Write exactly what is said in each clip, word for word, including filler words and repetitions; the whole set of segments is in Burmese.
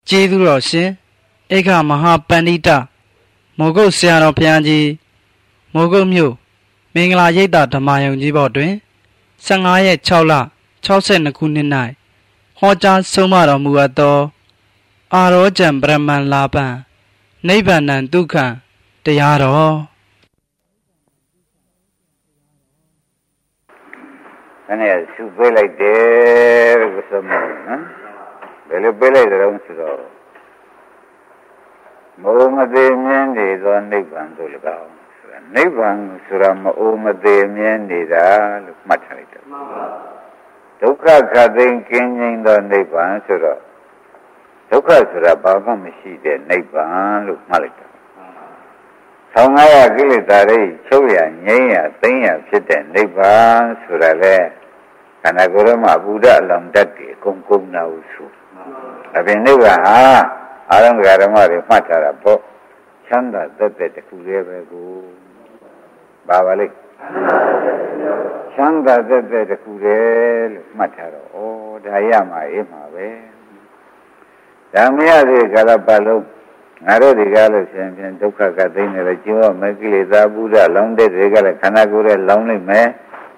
ကျေးဇူးတော်ရှင်ဧကမဟာပန္တိတမောဂုတ်ဆရာတော်ဘုရားကြီးမောဂုတ်မြို့မင်္ဂလာရိပ်သာဓမ္မယုံကြီးဘော်တွင်ဆယ့်ငါးရက်ခြောက်လခြောက်ဆယ်နှစ်ခုနှစ်၌ဟောကြားဆုံးမတော်မူအပ်သောအာရောကျံပရမန်လာပံနိဗ္ဗာန်ဒုက္ခတရားတော်အဲ့ဒါသူပေးလိုက်တယ်လို့ဆိုမှနော်ဘယ်လိုပေးလိုက်တယ်လို့ဆိုတော့မအိုမသေးမြင်နေသောနိဗ္ဗာန်တို့၎င်းဆိုတာနိဗ္ဗာန်ဆိုတာမအိုမသေးမြင်နေတာလို့မှတ်ထားလိုက်တယ်ဒုက္ခခတ်သိမ်းကင်းငြိမ်းသောနိဗ္ဗာန်ဆိုတော့ဒုက္ခဆိုတာဘာမှမရှိတဲ့နိဗ္ဗာန်လို့မှတ်လိုက်တယ်ဆောင်းငါးရကိလေသာတွေချုပ်ရငြိမ်းရသိမ်းရဖြစ်တဲ့နိဗ္ဗာန်ဆိုတာလေခန္ဓာကိုယ်ထဲမှာဘုဒ္ဓအလောင်းတတ်တယ်ကုံကုံနာဟုဆိုအပြင်နိဗ္ဗာန်ဟာအာရုံဓမ္မတွေမှတ်ထားတာပေါ့ချမ်းသာသက်သက်တစ်ခုတည်းပဲကိုဘာပါလိမ့်ချမ်းသာသက်သက်တစ်ခုတည်းလို့မှတ်ထားတော့ဩဒါရမှာအေးမှာပဲဒါမရသေးကြတော့ဘာလို့ငါတို့ဒီကားလို့ရှင်ဖြင့်ဒုက္ခကသိနေတယ်ကျိုးမကိလေသာဘုရားလောင်းတဲ့တွေကလည်းခန္ဓာကိုယ်ရဲ့လောင်းလိုက်မယ်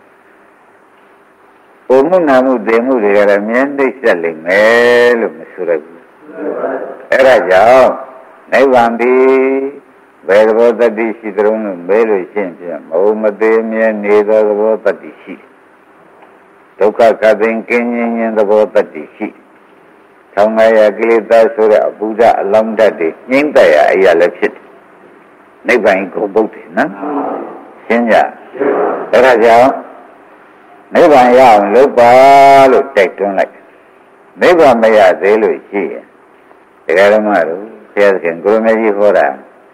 ဘုံမှုနာမှုတည်မှုတွေကလည်းမြဲနှိမ့်ဆက်လိမ့်မယ်လို့မဆိုရဘူးအဲ့ဒါကြောင့်နိဗ္ဗာန်ဒီဘယ်သဘောတတ္တိရှိသလုံးလို့မဲလို့ရှင်းဖြင့်မဟုတ်မသေးမြဲနေသောသဘောတတ္တိရှိဒုက္ခကသိင်ကင်းခြင်းခြင်းသဘောတတ္တိရှိထောင်ငါရကိလေသာဆိုတဲ့အဘုဒ္ဓအလောင်းတတ်တွေညှိမ့်တရအရာလည်းဖြစ်တယ်နိဗ္ဗာန်ကိုဘုဒ္ဓနော်ရှင်းကြအဲ့ဒါကြောင့်နိဗ္ဗာန်ရအောင်လုပ်ပါလို့တိုက်တွန်းလိုက်နိဗ္ဗာန်မရသေးလို့ရှိရင်တရားဓမ္မတို့ဆရာသခင်ကိုရမေကြီးဟောတာ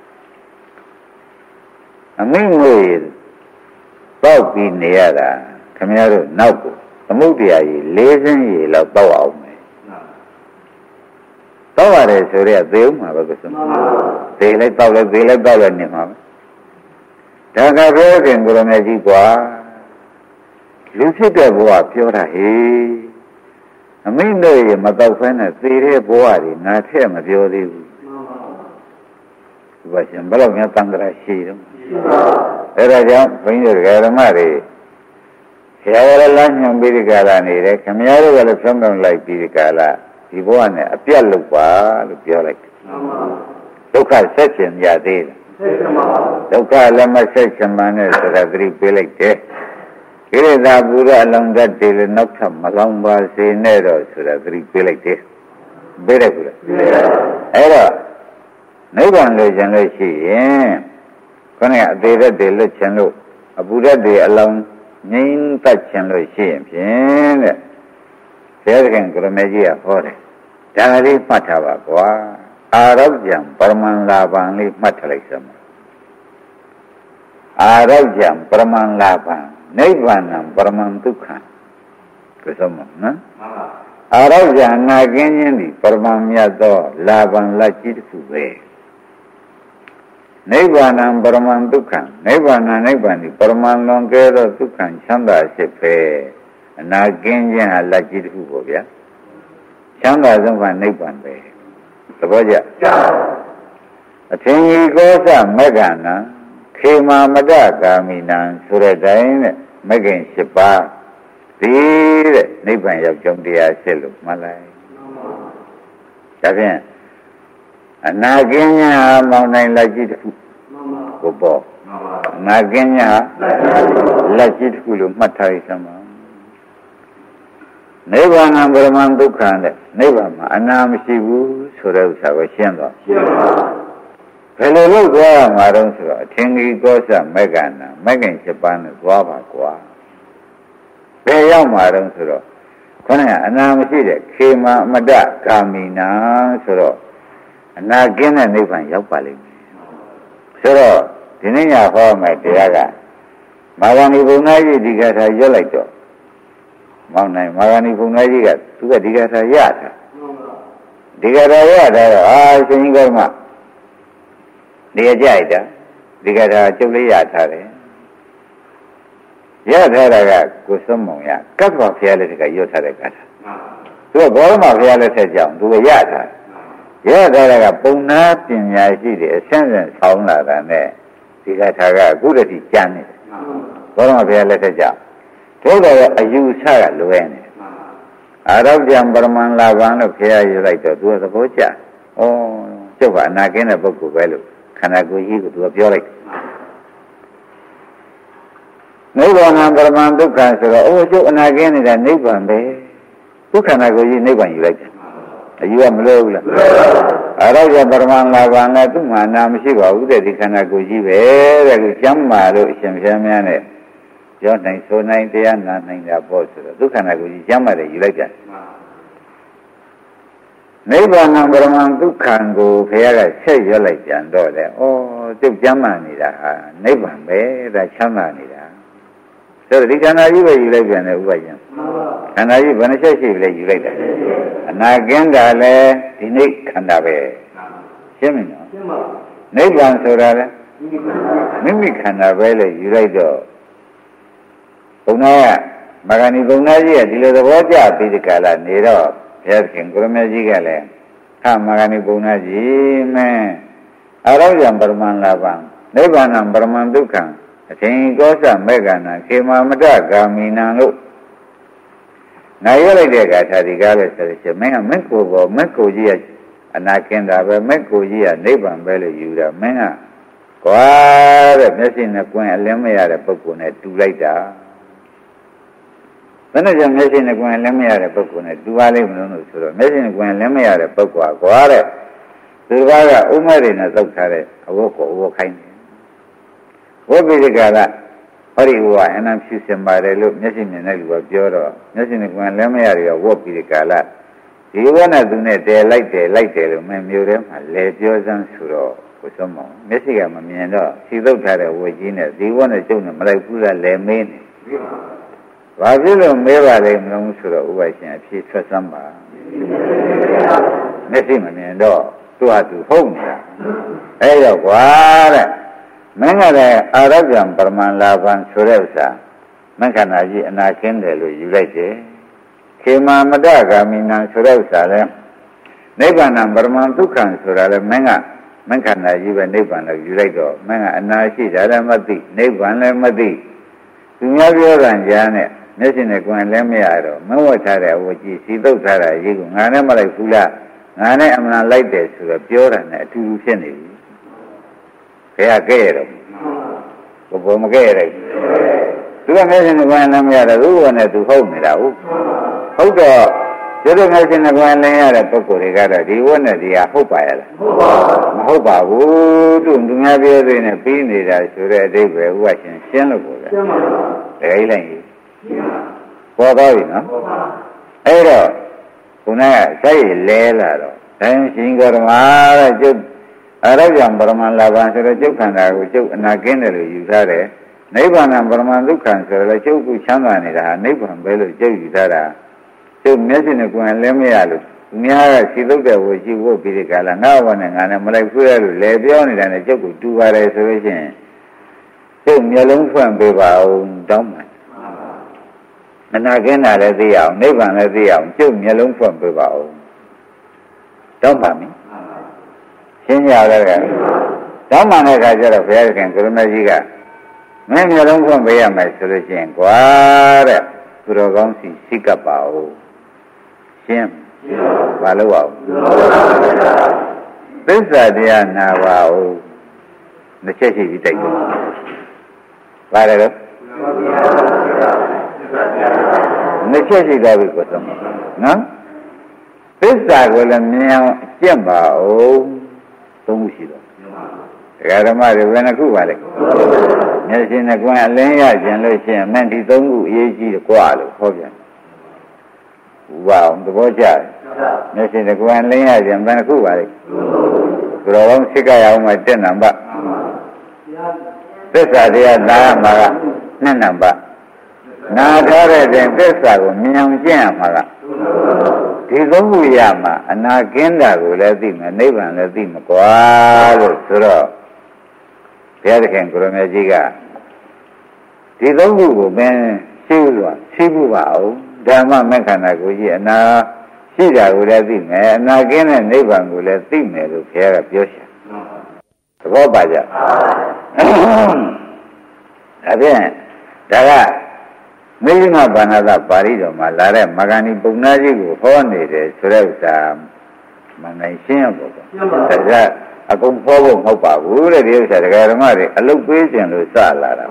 အမိငွေပေါက်ပြီးနေရတာခင်ဗျားတို့နောက်ကိုသမုဒ္ဒရာကြီးလေးစင်းကြီးလောက်ပေါက်အောင်မယ်ပေါက်ရတယ်ဆိုတော့သေဦးမှာပဲကစမသေလိုက်ပေါက်လိုက်သေလိုက်ပေါက်လိုက်နေမှာပဲဒါကဘယ်ခင်ကိုရမေကြီးကွာလူဖြစ်တဲ့ဘဝပြောတာဟေးအမိန့်တို့ရမတော့ဖဲနဲ့သေတဲ့ဘဝတွေငါထည့်မပြောသေးဘူးဒီပါရှင်ဘယ်တော့မှတန်ត្រာရှိတော့အဲ့ဒါကြောင့်ဘုန်းကြီးတို့ဓမ္မတွေဆရာရလမ်းညွှန်ပြီးဒီကလာနေတယ်ခမည်းတော်ကလည်းဖြောင်းဖြောင်းလိုက်ပြီးဒီကလာဒီဘဝနဲ့အပြတ်လုပ်ပါလို့ပြောလိုက်တယ်ဒုက္ခဆက်ရှင်ရသေးတယ်ဒုက္ခလည်းမဆက်ရှင်မှန်းနဲ့ဆိုတာသတိပေးလိုက်တယ်ကိလေသာဘုရားအလုံးသတ်တယ်လို့နောက်ထပ်မလောင်ပါစေနဲ့တော့ဆိုတာသတိပေးလိုက်တယ်။ပေးတယ်ကူလား။အဲ့တော့နိဗ္ဗာန်လို့ကျင်လို့ရှိရင်ခொနကအသေးသက်တွေလွတ်ချင်လို့အပူဓာတ်တွေအလောင်းငြိမ်းတတ်ချင်လို့ရှိရင်ဖြင့်တဲ့ဆရာသခင်ကိုရမေကြီးကဟောတယ်။ဒါလေးမှတ်ထားပါကွာ။အာရောဂံပရမန်လာပံလေးမှတ်ထားလိုက်စမ်း။အာရောဂံပရမန်လာပံနိဗ္ဗာန်ပရမန်ဒုက္ခကစမနော်အာရောဂံနာကင်းခြင်းဒီပရမန်မြတ်သောလာဘံလက်ကြီးတစ်ခုပဲနိဗ္ဗာန်ပရမန်ဒုက္ခနိဗ္ဗာန်နိဗ္ဗာန်ဒီပရမန်လွန်ကဲသောဒုက္ခချမ်းသာဖြစ်ပဲအနာကင်းခြင်းဟာလက်ကြီးတစ်ခုပေါ့ဗျာချမ်းသာဆုံးကနိဗ္ဗာန်ပဲသဘောကျအထင်ကြီးကောသမဂ္ဂနာခေမာမတကာမိနံဆိုတဲ့တိုင်းနဲ့မဂ္ဂင်၈ပါးဒီတဲ့နိဗ္ဗာန်ရောက်ကြောင်းတရားရှင်းလို့မှတ်လိုက်ဒါဖြင့်အနာကင်းညာမောင်းနိုင်လက်ကြီးတစ်ခုကိုပေါ့အနာကင်းညာလက်ကြီးတစ်ခုလို့မှတ်ထားရစမ်းပါနိဗ္ဗာန်ပရမန်ဒုက္ခနဲ့နိဗ္ဗာန်မှာအနာမရှိဘူးဆိုတဲ့ဥစ္စာကိုရှင်းတော့ရှင်းပါဘယ်လိုလုပ်သွားရမှာတော့ဆိုတော့အထင်ကြီးကောစမဂ္ဂနာမဂ္ဂင်ချက်ပန်းနဲ့သွားပါကွာဘယ်ရောက်မှာတော့ဆိုတော့ခொနကအနာမရှိတဲ့ခေမအမတကာမိနာဆိုတော့အနာကင်းတဲ့နိဗ္ဗာန်ရောက်ပါလိမ့်မယ်ဆိုတော့ဒီနေ့ညဟောမယ်တရားကမာဂဏီဘုံသားကြီးဒီကထာရွတ်လိုက်တော့မောင်းနိုင်မာဂဏီဘုံသားကြီးကသူကဒီကထာရတာဒီကထာရတာတော့အာရှင်ကြီးကောမဒီကြိုက်တာဒီကထာကျုပ်လေးရထားတယ်ရထားတာကကိုစွန်းမောင်ရကပ်ပါဖျားလက်ထက်ကရွတ်ထားတဲ့ကထာသူကဘောရမဖျားလက်ထက်ကြောင့်သူကရထားရတဲ့ကပုံနာပညာရှိတယ်အဆင့်ဆင့်ဆောင်းလာတာနဲ့ဒီကထာကအခုတည်းကြမ်းနေတယ်ဘောရမဘုရားလက်ထက်ကြောင့်တို့တော့အယူဆကလွဲနေအာရောပြံပရမန်လာဘံလို့ဘုရားယူလိုက်တော့သူကသဘောကျဩကျုပ်ကအနာကင်းတဲ့ပုဂ္ဂိုလ်ပဲလို့ခန္ဓာကိုယ်ကြီးကိုသူကပြောလိုက်နိဗ္ဗာန်ပရမန်ဒုက္ခဆိုတော့အိုးကျုပ်အနာကင်းနေတာနိဗ္ဗာန်ပဲဒုက္ခနာကိုယ်ကြီးနိဗ္ဗာန်ယူလိုက်တယ်အယူကမလို့ဘူးလားအာရောပြံပရမန်လာဘံလည်းသူ့မှာနာမရှိပါဘူးတဲ့ဒီခန္ဓာကိုယ်ကြီးပဲတဲ့သူကျမ်းမာလို့အရှင်ဘုရားများနဲ့ပြောနိုင်ဆိုနိုင်တရားနာနိုင်တာပေါ့ဆိုတော့ဒုက္ခနာကိုယ်ကြီးကျမ်းမာတယ်ယူလိုက်တယ်နိဗ္ဗာန်ပရမန်ဒုက္ခံကိုဘုရားကဆက်ရွက်လိုက်ပြန်တော့လေဩကျုပ်ကျမ်းမာနေတာဟာနိဗ္ဗာန်ပဲဒါချမ်းသာနေတာဆိုတော့ဒီခန္ဓာကြီးပဲယူလိုက်ပြန်တယ်ဥပယံခန္ဓာကြီးဘယ်နှချက်ရှိလဲယူလိုက်တယ်အနာကင်းတာလဲဒီနေ့ခန္ဓာပဲရှင်းမင်းနော်နိဗ္ဗာန်ဆိုတာလဲမိမိခန္ဓာပဲလေယူလိုက်တော့ဘုံနာကမဂ္ဂဏီဘုံနာကြီးကဒီလိုသဘောကျပြီးဒီကလာနေတော့ဘုရားခင်ကိုရမကြီးကလည်းခမဂ္ဂဏီဘုံနာကြီးမဲအရောယံပရမန်လာဘံနိဗ္ဗာန်ပရမန်ဒုက္ခံအထင်ကောသမေကနာခေမမတဂာမိနံလို့နိုင်ရလိုက်တဲ့အခါသာဒီကားပဲဆိုရင်မင်းကမင်းကိုယ်ပေါ်မင်းကိုကြီးကအနာကင်းတာပဲမင်းကိုကြီးကနိဗ္ဗာန်ပဲလို့ယူတာမင်းကကွာတဲ့မျက်စိနဲ့ကွင်းအလင်းမရတဲ့ပုဂ္ဂိုလ်နဲ့တူလိုက်တာဘယ်နဲ့ကြောင့်မျက်စိနဲ့ကွင်းလည်းမရတဲ့ပုဂ္ဂိုလ်နဲ့တူပါလိမ့်မလို့ဆိုတော့မျက်စိနဲ့ကွင်းလည်းမရတဲ့ပုဂ္ဂိုလ်ကကွာတဲ့သူကကဥမဲ့တွေနဲ့သုတ်ထားတဲ့အဝတ်ကိုအဝတ်ခိုင်းတယ်ဝိပိဒကကဟောဒီဝါအနံဖြူစင်ပါတယ်လို့မျက်စိမြင်တဲ့လူကပြောတော့မျက်စိနဲ့ကွင်းလည်းမရတဲ့ဝတ်ပိဒကလာဒီဝနဲ့သူနဲ့တဲလိုက်တယ်လိုက်တယ်လို့မမျိုးထဲမှာလဲပြောစမ်းဆိုတော့ကိုစုံမောင်မျက်စိကမမြင်တော့စီသုတ်ထားတဲ့ဝတ်ကြီးနဲ့ဒီဝနဲ့ကျုပ်နဲ့မလိုက်ဘူးလားလဲမင်းနေဘာဖြစ်လို့မဲပါလိမ့်မလို့ဆိုတော့ဥပရှင်အဖြစ်ထွက်စမ်းပါမျက်စိမမြင်တော့သူ့ဟာသူဟုတ်နေတာအဲ့တော့ကွာတဲ့မင်းကလည်းအာရဗျံပရမန်လာဘံဆိုတဲ့ဥစ္စာမင်္ခန္ဓာကြီးအနာကင်းတယ်လို့ယူလိုက်တယ်ခေမမတဂာမိနံဆိုတဲ့ဥစ္စာလည်းနိဗ္ဗာန်ပရမန်ဒုက္ခံဆိုတာလည်းမင်းကမင်္ခန္ဓာကြီးပဲနိဗ္ဗာန်လို့ယူလိုက်တော့မင်းကအနာရှိတာလည်းမသိနိဗ္ဗာန်လည်းမသိသူများပြောတာကြားနဲ့မျက်စိနဲ့ကွယ်လည်းမရတော့မဝတ်ထားတဲ့အဝတ်ကြီးစီတုတ်ထားတာရေးကိုငါနဲ့မလိုက်ဘူးလားငါနဲ့အမှန်လိုက်တယ်ဆိုတော့ပြောတာနဲ့အတူတူဖြစ်နေပြီဘယ်ကဲရတော့ဘယ်ပေါ်မကဲရတဲ့သူကမျက်စိနဲ့ကွယ်လည်းမရတော့သူ့ဘဝနဲ့သူဟုတ်နေတာဟုတ်ဟုတ်တော့ဒီလိုမျက်စိနဲ့ကွယ်လည်းရတဲ့ပုဂ္ဂိုလ်တွေကတော့ဒီဝတ်နဲ့ဒီဟာဟုတ်ပါရဲ့လားမဟုတ်ပါဘူးသူသူများပြောသေးနဲ့ပြီးနေတာဆိုတဲ့အဓိပ္ပာယ်ဥပရှင်ရှင်းလို့ပေါ့ဗျာတကယ်လိုက်ပေါ်သွားပြီနော်အဲ့တော့ခုနကစိုက်လဲလာတော့တိုင်းရှင်ကဓမ္မတဲ့ကျုပ်အရောဗျံပရမန်လာဘံဆိုတော့ကျုပ်ခန္ဓာကိုကျုပ်အနာကင်းတယ်လို့ယူထားတယ်နိဗ္ဗာန်ပရမန်ဒုက္ခံဆိုတော့ကျုပ်ကိုချမ်းသာနေတာဟာနိဗ္ဗာန်ပဲလို့ကျုပ်ယူထားတာကျုပ်မျက်စိနဲ့ကိုယ်လည်းမရလို့သူများကခြေသုတ်တဲ့ဝရှိဖို့ပြီးဒီကလာငါ့ဘဝနဲ့ငါနဲ့မလိုက်ဖွေးရလို့လဲပြောနေတာနဲ့ကျုပ်ကိုတူပါတယ်ဆိုလို့ရှိရင်ကျုပ်မျက်လုံးဖွင့်ပေးပါဦးတောင်းပါအနာကင်းတာလည်းသိအောင်နိဗ္ဗာန်လည်းသိအောင်ကျုပ်မျက်လုံးဖွင့်ပေးပါဦးတောင်းပါမည်ရှင်းကြတယ်ကတောင်းပါတဲ့အခါကျတော့ဘုရားခင်ကိုရမကြီးကမင်းမျက်လုံးဖွင့်ပေးရမယ်ဆိုလို့ရှိရင်ကွာတဲ့သူတော်ကောင်းစီစိတ်ကပ်ပါဦးရှင်းဘာလို့အောင်သစ္စာတရားနာပါဦးနှစ်ချက်ရှိပြီးတိုက်တယ်ဘာလဲတော့နှစ်ချက်ရှိသွားပြီကိုသုံးနော်သစ္စာကိုလည်းမြင်အောင်ကျင့်ပါဦးသုံးခုရှိတော့ဒကာဓမ္မတွေဘယ်နှခုပါလဲမျက်စိနဲ့ကွန်းအလင်းရကျင်လို့ရှိရင်မင်းဒီသုံးခုအရေးကြီးတယ်ကွာလို့ဟောပြန်ဝါအောင်သဘောကျတယ်မျက်စိနဲ့ကွန်းအလင်းရကျင်ဘယ်နှခုပါလဲဘယ်တော့စိတ်ကရအောင်မတက်နံပါတ်သစ္စာတရားနာမှာကနှစ်နံပါတ်နာထားတဲ့တင်သစ္စာကိုမြင်အောင်ကျင့်ရမှာကဒီသုံးခုရမှာအနာကင်းတာကိုလည်းသိမယ်နိဗ္ဗာန်လည်းသိမှာကွာလို့ဆိုတော့ဘုရားသခင်ကိုရမကြီးကဒီသုံးခုကိုမင်းရှင်းလို့ရှင်းဖို့ပါအောင်ဓမ္မမက္ခဏာကိုကြီးအနာရှိတာကိုလည်းသိမယ်အနာကင်းတဲ့နိဗ္ဗာန်ကိုလည်းသိမယ်လို့ဘုရားကပြောရှာသဘောပါကြဒါဖြင့်ဒါကမိဂမဘာနာသပါဠိတော်မှာလာတဲ့မဂ္ဂဏီပုံနာကြီးကိုဟောနေတယ်ဆိုတဲ့ဥစ္စာမနိုင်ရှင်းရပါဘူးဒါကအကုန်ဟောဖို့မဟုတ်ပါဘူးတဲ့ဒီဥစ္စာတရားဓမ္မတွေအလုတ်ပေးခြင်းလို့စလာတာ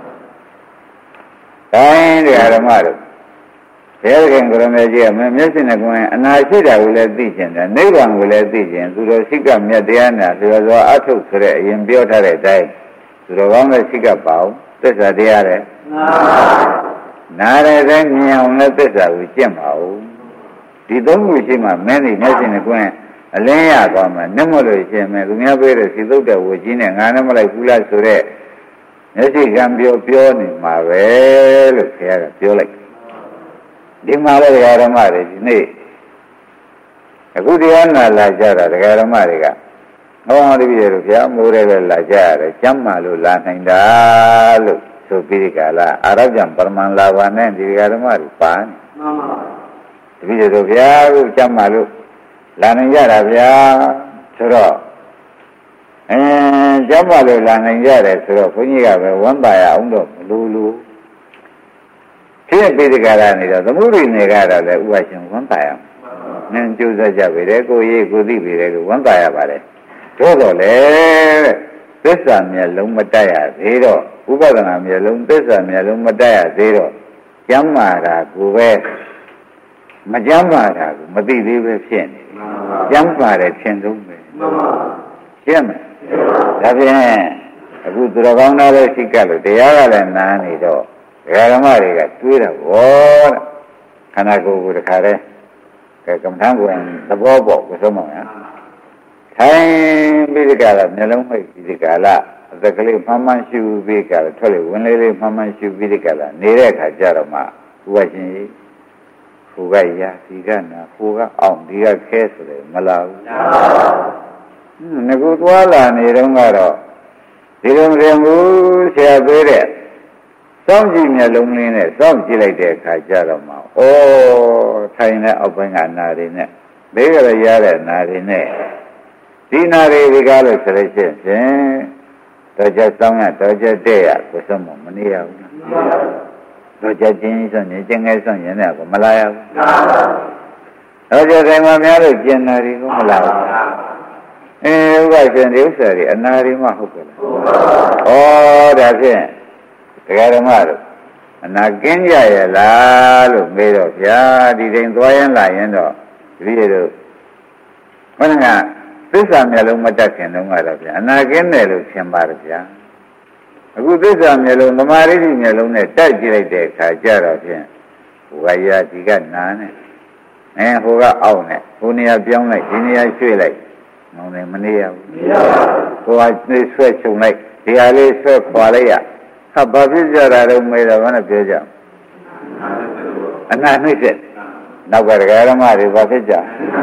တိုင်းတရားဓမ္မတွေဘုရားခင်ကိုရမေကြီးကမမျက်စိနဲ့ကိုယ်အနာရှိတာကိုလည်းသိကျင်တယ်နိဗ္ဗာန်ကိုလည်းသိကျင်သူတော်ရှိကမြတ်တရားနာသူတော်သောအထုတ်ဆိုတဲ့အရင်ပြောထားတဲ့အတိုင်းသူတော်ကောင်းတဲ့ရှိကပါအောင်သစ္စာတရားတဲ့နားတဲ့တိုင်းမြင်အောင်လည်းသစ္စာကိုကျင့်ပါဦးဒီသုံးခုရှိမှမင်းဒီမျက်စိနဲ့ကိုယ်အလင်းရသွားမှနှမလို့ရှိရင်မယ်သူများပြောတဲ့စီသုတ်တဲ့ဝကြီးနဲ့ငါနဲ့မလိုက်ဘူးလားဆိုတဲ့မျက်စိကံပြောပြောနေမှာပဲလို့ခင်ဗျားကပြောလိုက်ဒီမှာလည်းဒကာဓမ္မတွေဒီနေ့အခုတရားနာလာကြတာဒကာဓမ္မတွေကဟောတပည့်တို့ဗျာမိုးရဲပဲလာကြရတယ်ကျမ်းမာလို့လာနိုင်တာလို့ဆိုပြီးဒီကလာအာရဗျံပရမန်လာဘာနဲ့ဒီဒကာဓမ္မတွေပါနေမှန်ပါတပည့်တို့ဗျာအခုကျမ်းမာလို့လာနိုင်ကြတာဗျာဆိုတော့အဲကျမ်းမာလို့လာနိုင်ကြတယ်ဆိုတော့ဘုန်းကြီးကပဲဝမ်းပါရအောင်တော့မလိုလိုဖြစ်ပြီးဒီကရာနေတော့သမုဒိနေကတော့လည်းဥပရှင်ဝမ်းပါရအောင်နင်းကြိုးစားကြပြီလေကိုရေးကိုသိပြီလေကိုဝမ်းပါရပါတယ်တို့တော့လေသစ္စာမျက်လုံးမတက်ရသေးတော့ဥပဒနာမျက်လုံးသစ္စာမျက်လုံးမတက်ရသေးတော့ကျမ်းမာတာကိုပဲမကျမ်းမာတာကိုမသိသေးပဲဖြစ်နေတယ်ကျမ်းပါတယ်ထင်ဆုံးပဲရှင်းမလားဒါဖြင့်အခုသူတော်ကောင်းသားလည်းရှိကလို့တရားကလည်းနားနေတော့ဒကာဓမ္မတွေကတွေးတာဗောတဲ့ခန္ဓာကိုယ်ကိုတခါတည်းကဲကမ္မထံကိုသဘောပေါက်ကိုဆုံးမလားထိုင်ပြီးဒီကလာမျက်လုံးမိတ်ပြီးဒီကလာအသက်ကလေးမှန်မှန်ရှုပြီးကလာထွက်လေဝင်လေးလေးမှန်မှန်ရှုပြီးဒီကလာနေတဲ့အခါကျတော့မှဥပရှင်ကြီးဟိုကရာဒီကနာဟိုကအောင်ဒီကခဲဆိုတယ်မလာဘူးငါကသွားလာနေတော့ကတော့ဒီလိုမရင်ဘူးဆရာပေးတဲ့စောင့်ကြည့်မျက်လုံးလေးနဲ့စောင့်ကြည့်လိုက်တဲ့အခါကျတော့မှဩထိုင်တဲ့အောက်ပိုင်းကနာတွေနဲ့ဘေးကရရတဲ့နာတွေနဲ့ဒီနာတွေဒီကားလို့ဆိုလို့ရှိရင်တော့ကြစောင်းရတော့ကြတဲ့ရကိုစမမနေရဘူးတော့ကြချင်းဆိုရင်ကျင်ငယ်ဆောင်ရင်လည်းမလာရဘူးတော့ကြတိုင်းမှာများလို့ကျင်နာတွေကိုမလာဘူးအဲဥပရှင်ဒီဥစ္စာတွေအနာတွေမှဟုတ်ကဲ့လားဩဒါဖြင့်တရားဓမ္မတို့အနာကင်းကြရလားလို့မေးတော့ဗျာဒီတိုင်းသွားရင်လာရင်တော့ဒီလိုတို့ဘုရားကသစ္စာမျက်လုံးမတက်ခင်တုန်းကတော့ဗျာအနာကင်းတယ်လို့ထင်ပါတယ်ဗျာအခုသစ္စာမျက်လုံးသမာဓိမျက်လုံးနဲ့တိုက်ကြည့်လိုက်တဲ့အခါကျတော့ဖြင့်ဟိုကရာဒီကနာနဲ့အဲဟိုကအောက်နဲ့ဟိုနေရာပြောင်းလိုက်ဒီနေရာရွှေ့လိုက်မောင်းနေမနေရဘူးမရပါဘူးဟိုကဆွဲချုံလိုက်ဒီဟာလေးဆွဲခွာလိုက်ရဟာဘာဖြစ်ကြတာတော့မေးတော့ဘာနဲ့ပြောကြအနာနှိမ့်ဆက်နောက်ကဒကာရမတွေဘာဖြစ်ကြဩ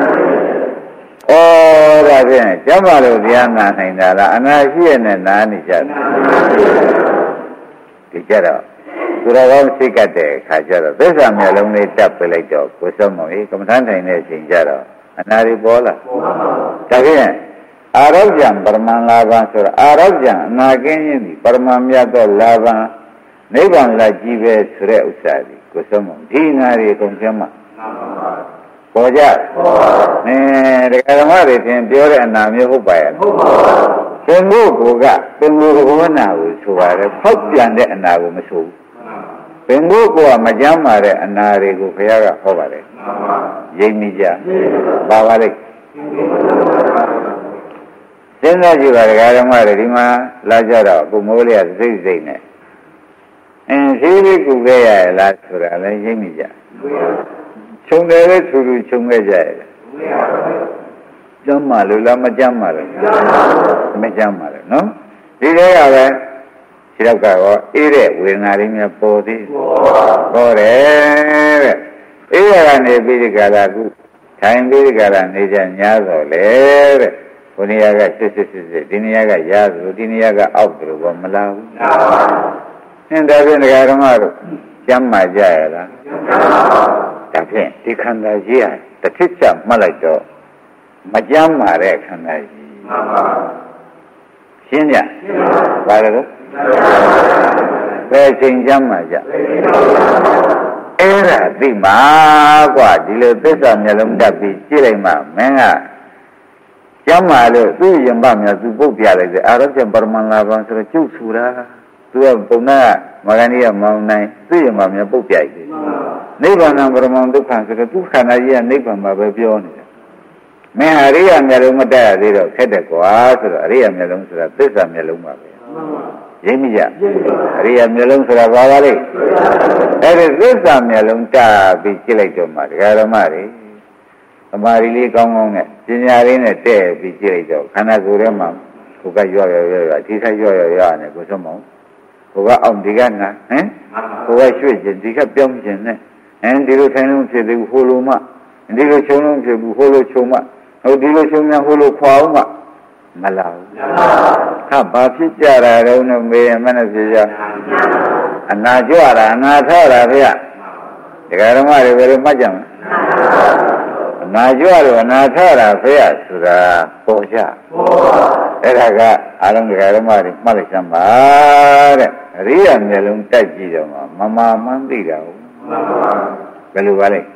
ဒါဖြင့်ကျမ်းမာလို့တရားနာနိုင်တာလားအနာရှိရနဲ့နားနေကြတယ်ဒီကြတော့သူတော်ကောင်းစိတ်ကတဲ့အခါကျတော့သစ္စာမျက်လုံးလေးတက်ပြလိုက်တော့ကိုစုံမောင်ကြီးကမ္မထမ်းထိုင်တဲ့အချိန်ကျတော့အနာတွေပေါ်လာဒါဖြင့်အာရောဂံပရမန်လာဘဆိုတော့အာရောဂံအနာကင်းခြင်းဒီပရမန်မြတ်သောလာဘနိဗ္ဗာန်လာကြည့်ပဲဆိုတဲ့ဥစ္စာဒီကိုစုံမောင်ဒီနာတွေအကုန်ကျမ်းမှာပေါ်ကြအဲတရားဓမ္မတွေသင်ပြောတဲ့အနာမျိုးဟုတ်ပါရဲ့ဟုတ်ပါဘူးသင်တို့ကသင်တို့ဘဝနာကိုဆိုပါတယ်ဖောက်ပြန်တဲ့အနာကိုမဆိုဘူးသင်တို့ကမကြမ်းပါတဲ့အနာတွေကိုဘုရားကဟောပါတယ်ရိပ်မိကြပါပါလိမ့်စဉ်းစားကြည့်ပါတရားဓမ္မတွေဒီမှာလာကြတော့ကိုမိုးလေးကစိတ်စိတ်နဲ့အင်းရှိလေးကူခဲ့ရလားဆိုတာလည်းရိပ်မိကြခြုံတယ်လေထူထူခြုံခဲ့ကြရတယ်ကျမ်းမာလို့လားမကျမ်းမာလို့မကျမ်းမာလို့နော်ဒီထဲကပဲခြေတော့ကတော့အေးတဲ့ဝေဒနာလေးများပေါ်သေးပေါ်တယ်တဲ့အေးရကနေပြီးဒီကလာကုထိုင်ပြီးဒီကလာနေကြညာတော့လေတဲ့ဘုနေရာကစစ်စစ်စစ်စစ်ဒီနေရာကရာသလိုဒီနေရာကအောက်သလိုဘောမလာဘူးအင်းဒါဖြင့်ဒကာဓမ္မတို့ကျမ်းမာကြရလားဒါဖြင့်ဒီခန္ဓာကြီးဟာတထစ်ချမှတ်လိုက်တော့မကြမ်းမာတဲ့ခန္ဓာကြီးမှန်ပါရှင်းကြပါလို့ဘယ်ချိန်ကြမ်းမာကြအဲ့ဒါသိမှာကွာဒီလိုသစ္စာမျက်လုံးတက်ပြီးကြည့်လိုက်မှမင်းကကျမ်းမာလို့သူ့ရင်ပများသူပုတ်ပြလိုက်တယ်အာရဖြင့်ပရမန်လာဘံဆိုတော့ကျုပ်ဆူတာသူကပုံနာမဂဏိယမောင်းနိုင်သူ့ရင်ပများပုတ်ပြလိုက်တယ်နိဗ္ဗာန်ပရမန်ဒုက္ခဆိုတော့သူခန္ဓာကြီးကနိဗ္ဗာန်မှာပဲပြောနေတယ်မင်းအရိယာမျက်လုံးမတက်ရသေးတော့ခက်တယ်ကွာဆိုတော့အရိယာမျက်လုံးဆိုတာသစ္စာမျက်လုံးပါပဲရင်းမိကြအရိယာမျက်လုံးဆိုတာဘာပါလဲအဲ့ဒီသစ္စာမျက်လုံးတာပြီးကြည့်လိုက်တော့မှဒကာဓမ္မတွေသမာဓိလေးကောင်းကောင်းနဲ့ပညာလေးနဲ့တဲ့ပြီးကြည့်လိုက်တော့ခန္ဓာကိုယ်ထဲမှာကိုယ်ကရွရွရွရွအထိခိုက်ရွရွရွနဲ့ကိုယ်ဆုံးမအောင်ကိုယ်ကအောင်ဒီကနာဟမ်ကိုယ်ကရွှေ့ခြင်းဒီကပြောင်းခြင်းနဲ့အဲဒီလိုထိုင်လုံးဖြစ်သေးဘူးဟိုလိုမှဒီလိုချုံလုံးဖြစ်ဘူးဟိုလိုချုံမှဟိုဒီလိုချုံများဟိုလိုခွာအောင်မှမလာဘူးဟာဘာဖြစ်ကြတာတုံးတော့မေးရင်မနဲ့ဖြစ်ကြအနာကြွတာအနာထောတာဗျဒကာဓမ္မတွေဘယ်လိုမှတ်ကြမလဲအနာကြွတော့အနာထောတာဖေရဆိုတာပေါ်ကြအဲ့ဒါကအားလုံးဒကာဓမ္မတွေမှတ်လိုက်စမ်းပါတဲ့အရိယာမျက်လုံးတက်ကြည့်တော့မှမမမှန်းသိတာဟုတ်ဘယ်လိုပါလဲ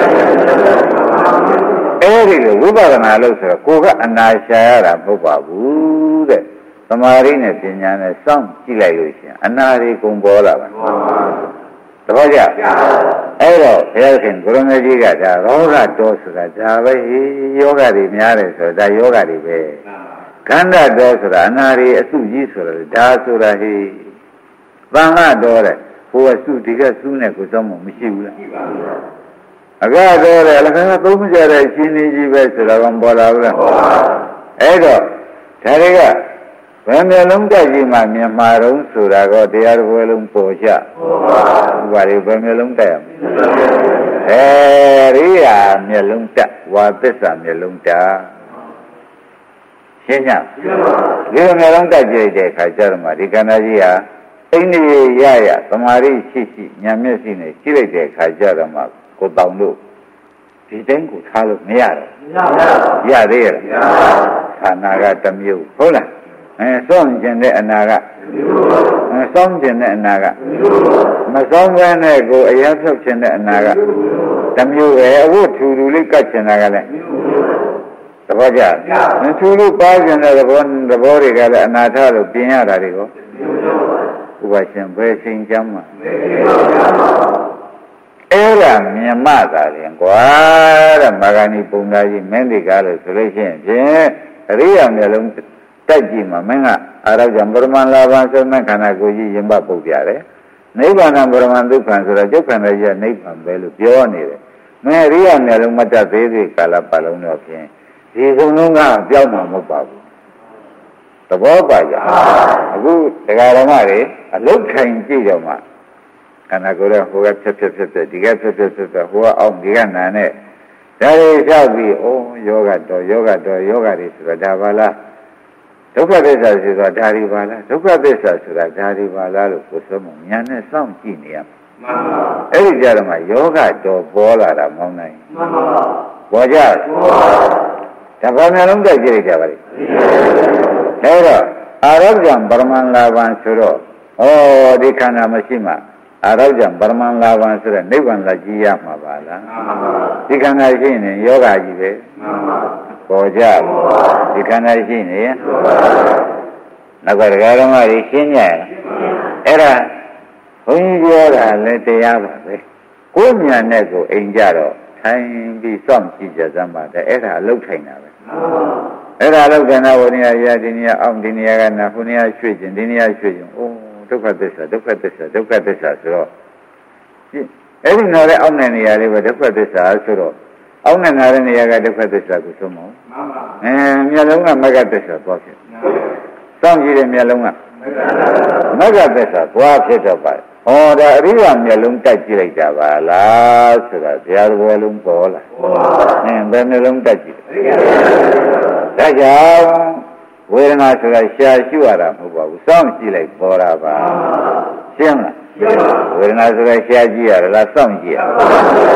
အဲ့ဒီလိုဝိပဿနာလို့ဆိုတော့ကိုကအနာရှာရတာမဟုတ်ပါဘူးတဲ့သမာဓိနဲ့ပညာနဲ့စောင့်ကြည့်လိုက်လို့ရှိရင်အနာတွေကုန်ပေါ်လာပါသဘောကျအဲ့တော့ဘုရားရှင်ကိုရမေကြီးကဒါရောဂတောဆိုတာဒါပဲယောဂတွေများတယ်ဆိုတော့ဒါယောဂတွေပဲခန္ဓာတောဆိုတာအနာတွေအစုကြီးဆိုတာဒါဆိုတာဟိသံဃာတော်တဲ့ဟိုအစုဒီကစုနဲ့ကိုစောင့်မှုမရှိဘူးလားအကတော့လေအလကားသုံးမကြတဲ့ရှင်နေကြီးပဲဆိုတော့ပေါ်လာဘူးလားအဲ့တော့ဒါတွေကဘယ်မျိုးလုံးတက်ကြီးမှမြန်မာတုံးဆိုတာကတရားတစ်ပွဲလုံးပေါ်ချဟုတ်ပါဘူးဘယ်မျိုးလုံးတက်ရမလဲအဲရိယာမျိုးလုံးတက်ဝါသစ္စာမျိုးလုံးတက်ရှင်းညဒီမျိုးလုံးတက်ကြည့်တဲ့အခါကျတော့မှဒီကဏ္ဍကြီးဟာအိန္ဒိယရရသမာဓိရှိရှိဉာဏ်မျက်စိနဲ့ကြည့်လိုက်တဲ့အခါကျတော့မှကိုတောင်တို့ဒီတိုင်းကိုထားလို့မရတော့ရသေးရဲ့ခန္ဓာကတစ်မျိုးဟုတ်လားအဲစောင့်ကျင်တဲ့အနာကအဲစောင့်ကျင်တဲ့အနာကမစောင့်ဘဲနဲ့ကိုအရာဖြုတ်ကျင်တဲ့အနာကတစ်မျိုးပဲအဝတ်ထူထူလေးကတ်ကျင်တာကလည်းသဘောကျထူထူပါကျင်တဲ့သဘောသဘောတွေကလည်းအနာထလို့ပြင်ရတာတွေကိုဥပရှင်ဘယ်ချိန်ကြမ်းမှာအဲ့ဒါမြင်မှသာရင်ကွာတဲ့မဂ္ဂဏီပုံသားကြီးမင်းဒီကားလို့ဆိုလို့ရှိရင်ဖြင့်အရိယာမျက်လုံးတက်ကြည့်မှမင်းကအာရဇံပရမန်လာဘံဆိုတဲ့ခန္ဓာကိုယ်ကြီးရင်ပပုတ်ပြတယ်နိဗ္ဗာန်ပရမန်ဒုက္ခဆိုတော့ဒုက္ခနဲ့ရနိဗ္ဗာန်ပဲလို့ပြောနေတယ်မင်းအရိယာမျက်လုံးမတက်သေးသေးကာလပတ်လုံးတော့ဖြင့်ဒီကုံလုံးကပြောင်းမှာမဟုတ်ပါဘူးသဘောပါကြအခုတရားဓမ္မတွေအလုတ်ခိုင်ကြည့်တော့မှခန္ဓာကိုယ်ကဟိုကဖြတ်ဖြတ်ဖြတ်ဖြတ်ဒီကဖြတ်ဖြတ်ဖြတ်ဖြတ်ဟိုကအောင်ဒီကနာနဲ့ဒါတွေလျှောက်ပြီးအိုးယောဂတော်ယောဂတော်ယောဂတွေဆိုတော့ဒါပါလားဒုက္ခသစ္စာဆိုတော့ဒါတွေပါလားဒုက္ခသစ္စာဆိုတာဒါတွေပါလားလို့ကိုယ်ဆုံးမဉာဏ်နဲ့စောင့်ကြည့်နေရမှာမှန်ပါအဲ့ဒီကြတော့မှယောဂတော်ပေါ်လာတာမောင်းနိုင်မှန်ပါပေါ်ကြဒါဘာမှလုံးကြည့်ကြည့်ကြပါလိမ့်အဲ့တော့အာရဇံပရမန်လာဘံဆိုတော့ဩဒီခန္ဓာမရှိမှအာရဇံပရမန်လာဘံဆိုတဲ့နိဗ္ဗာန်လာကြည့်ရမှာပါလားဒီခန္ဓာရှိနေယောဂကြီးပဲပေါ်ကြဒီခန္ဓာရှိနေနောက်ကတရားဓမ္မတွေရှင်းကြရအဲ့ဒါဘုန်းကြီးပြောတာလည်းတရားပါပဲကိုယ်ဉာဏ်နဲ့ကိုအိမ်ကြတော့ထိုင်ပြီးစောင့်ကြည့်ကြစမ်းပါတယ်အဲ့ဒါအလုတ်ထိုင်တာပဲအဲ့ဒါလောက်ကနာဝနိယရာဒီနေရာအောင်ဒီနေရာကနာဟိုနေရာရွှေ့ခြင်းဒီနေရာရွှေ့ခြင်းအိုးဒုက္ခသစ္စာဒုက္ခသစ္စာဒုက္ခသစ္စာဆိုတော့အဲ့ဒီနားတဲ့အောက်တဲ့နေရာလေးပဲဒုက္ခသစ္စာဆိုတော့အောက်နဲ့နားတဲ့နေရာကဒုက္ခသစ္စာကိုသုံးမအောင်မှန်ပါအဲမျက်လုံးကမဂ္ဂသစ္စာသွားဖြစ်စောင့်ကြည့်တဲ့မျက်လုံးကမဂ္ဂသစ္စာသွားဖြစ်တော့ပါဟောဒါအရိယာမျက်လုံးတိုက်ကြည့်လိုက်တာပါလားဆိုတာဘုရားတော်လုံးပေါ်လာအင်းဘယ်မျက်လုံးတိုက်ကြည့်ဒါကြောင့်ဝေဒနာဆိုတာရှာရှုရတာမဟုတ်ပါဘူးစောင့်ကြည့်လိုက်ပေါ်တာပါရှင်းလားဝေဒနာဆိုတာရှာကြည့်ရလားစောင့်ကြည့်ရ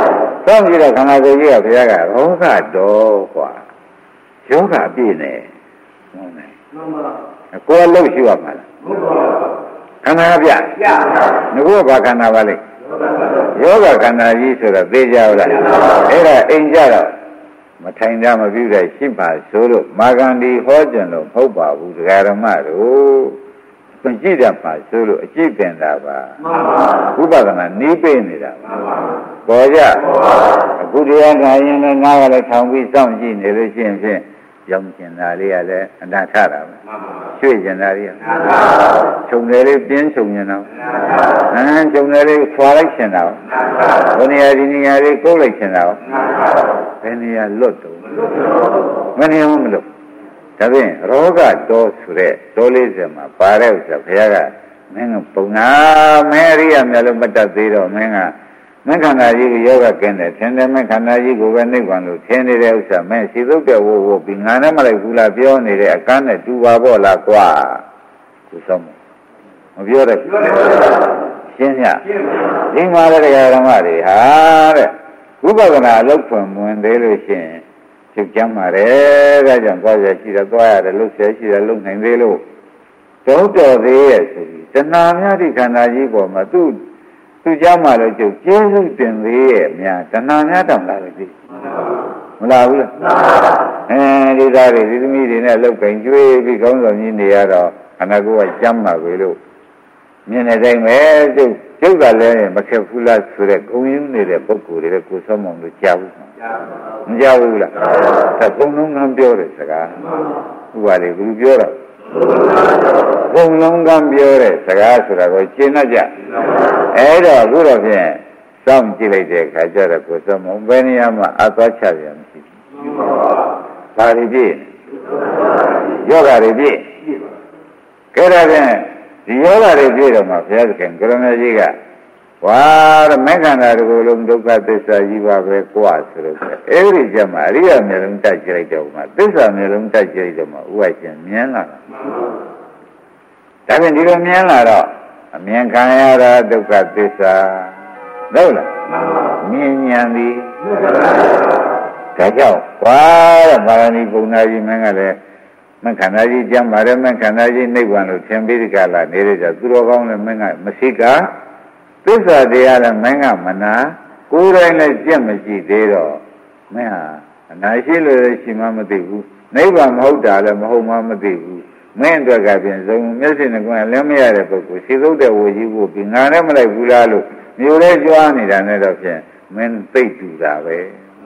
စောင့်ကြည့်တဲ့ခန္ဓာကိုယ်ကြီးကဘုရားကရောဂတော်กว่าယောဂပြည့်နေဟုတ်တယ်မှန်ပါကိုယ်လှုပ်ရှိရမှာလားဟုတ်ပါခန္ဓာပြပြငါကဘာခန္ဓာပါလဲယောဂခန္ဓာကြီးဆိုတော့သိကြဘူးလားအဲ့ဒါအိမ်ကြတော့မထိုင်ကြမပြုတဲ့ရှိပါဆိုလို့မာဂန္ဒီဟောကြံလို့မဟုတ်ပါဘူးဒကာရမတို့သင်ကြည့်တတ်ပါဆိုလို့အကြည့်တင်တာပါမှန်ပါဥပဒနာနီးပေးနေတာပါမှန်ပါပေါ်ကြအခုတရားနာရင်လည်းငါကလည်းထောင်ပြီးစောင့်ကြည့်နေလို့ရှိရင်ဖြင့်ရောင်ကျင်တာလေးကလည်းအနာထတာပဲမှန်ပါရွှေ့ကျင်တာလေးကမှန်ပါခြုံတယ်လေးပြင်းခြုံကျင်တာမှန်ပါဟမ်ခြုံတယ်လေးခွာလိုက်ကျင်တာမှန်ပါဘယ်နေရာဒီနေရာလေးကုတ်လိုက်ကျင်တာမှန်ပါဘယ်နေရာလွတ်တော့မနေအောင်မလို့ဒါဖြင့်ရောဂတော်ဆိုတဲ့တော်လေးစမှာပါတဲ့ဥစ္စာဘုရားကမင်းကပုံနာမဲရိယာမြတ်လို့မတတ်သေးတော့မင်းကမင်းခန္ဓာကြီးကိုယောဂကင်းတယ်ထင်တယ်မင်းခန္ဓာကြီးကိုပဲနိဗ္ဗာန်လို့ထင်နေတဲ့ဥစ္စာမင်းရှိသုတ်တဲ့ဝဝပြီးငါနဲ့မလိုက်ဘူးလားပြောနေတဲ့အကန့်နဲ့တူပါပေါ့လားကွာသူဆုံးမပြောတဲ့ရှင်းရဒီမှာလည်းတရားဓမ္မတွေဟာတဲ့ဝိပဿနာအလုပ်ဖွင့်ဝင်သေးလို့ရှိရင်ချုပ်ကြမ်းပါတယ်ဒါကြောင့်သွားရရှိတယ်သွားရတယ်လှုပ်ရှားရှိတယ်လှုပ်နိုင်သေးလို့တော့တော်သေးရဲ့ဆိုပြီးတဏှာများဒီခန္ဓာကြီးပေါ်မှာသူ့သူ့ကြမ်းမှလည်းကျုပ်ကျေးဇူးတင်သေးရဲ့များတဏှာများတောင်လာလို့ဒီမလားဘူးလားအဲဒီသားတွေဒီသမီးတွေနဲ့လှုပ်ကြင်ကျွေးပြီးကောင်းဆောင်ကြီးနေရတော့ခန္ဓာကိုယ်ကကြမ်းမှပဲလို့မြင်နေတိုင်းပဲကျုပ်ကျုပ်ကလည်းမခက်ဘူးလားဆိုတဲ့ဂုံရင်းနေတဲ့ပုဂ္ဂိုလ်တွေကိုစောမောင်လို့ကြားဘူးမကြားဘူးလားဒါဘုံလုံးကပြောတဲ့စကားဥပါလေဘူးပြောတော့ဘုံလုံးကပြောတဲ့စကားဆိုတာကိုရှင်းတတ်ကြအဲ့တော့အခုတော့ဖြင့်စောင့်ကြည့်လိုက်တဲ့အခါကျတော့ကိုစောမောင်ဘယ်နေရာမှာအသွားချပြန်မရှိဘူးဘာတွေပြည့်ယောဂတွေပြည့်ကဲဒါဖြင့်ဒီယောဂတွေပြည့်တော့မှဘုရားသခင်ကရမကြီးကဝါရမေခန္ဓာတို့လုံးဒုက္ခသစ္စာကြီးပါပဲကွာဆိုလို့အဲ့ဒီကြမှာအရိယာမျိုးလုံးတိုက်ကြလိုက်တော့မှသစ္စာမျိုးလုံးတိုက်ကြလိုက်တော့မှဥပ္ပရှင်မြင်လာတာဒါဖြင့်ဒီလိုမြင်လာတော့အမြင်ခံရတာဒုက္ခသစ္စာဟုတ်လားမြင်ဉာဏ်သည်ဒါကြောင့်ဝါရမာရဏီပုံနာကြီးမင်းကလည်းမခန္ဓာကြီးကြမ်းပါတယ်မခန္ဓာကြီးနိဗ္ဗာန်လို့သင်ပြီးဒီကလာနေရကြသူတော်ကောင်းလည်းမင်းကမရှိကသစ္စာတရားလည်းမင်းကမနာကိုယ်တိုင်လည်းကြက်မရှိသေးတော့မင်းဟာအနာရှိလို့ရှိမှမသိဘူးနိဗ္ဗာန်မဟုတ်တာလည်းမဟုတ်မှမသိဘူးမင်းအတွက်ကပြင်စုံမျက်စိနဲ့ကလည်းမရတဲ့ပုဂ္ဂိုလ်ရှိသုတ်တဲ့ဝကြီးကိုပြီးငါနဲ့မလိုက်ဘူးလားလို့မျိုးလေးကြွားနေတာနဲ့တော့ဖြင့်မင်းသိတူတာပဲ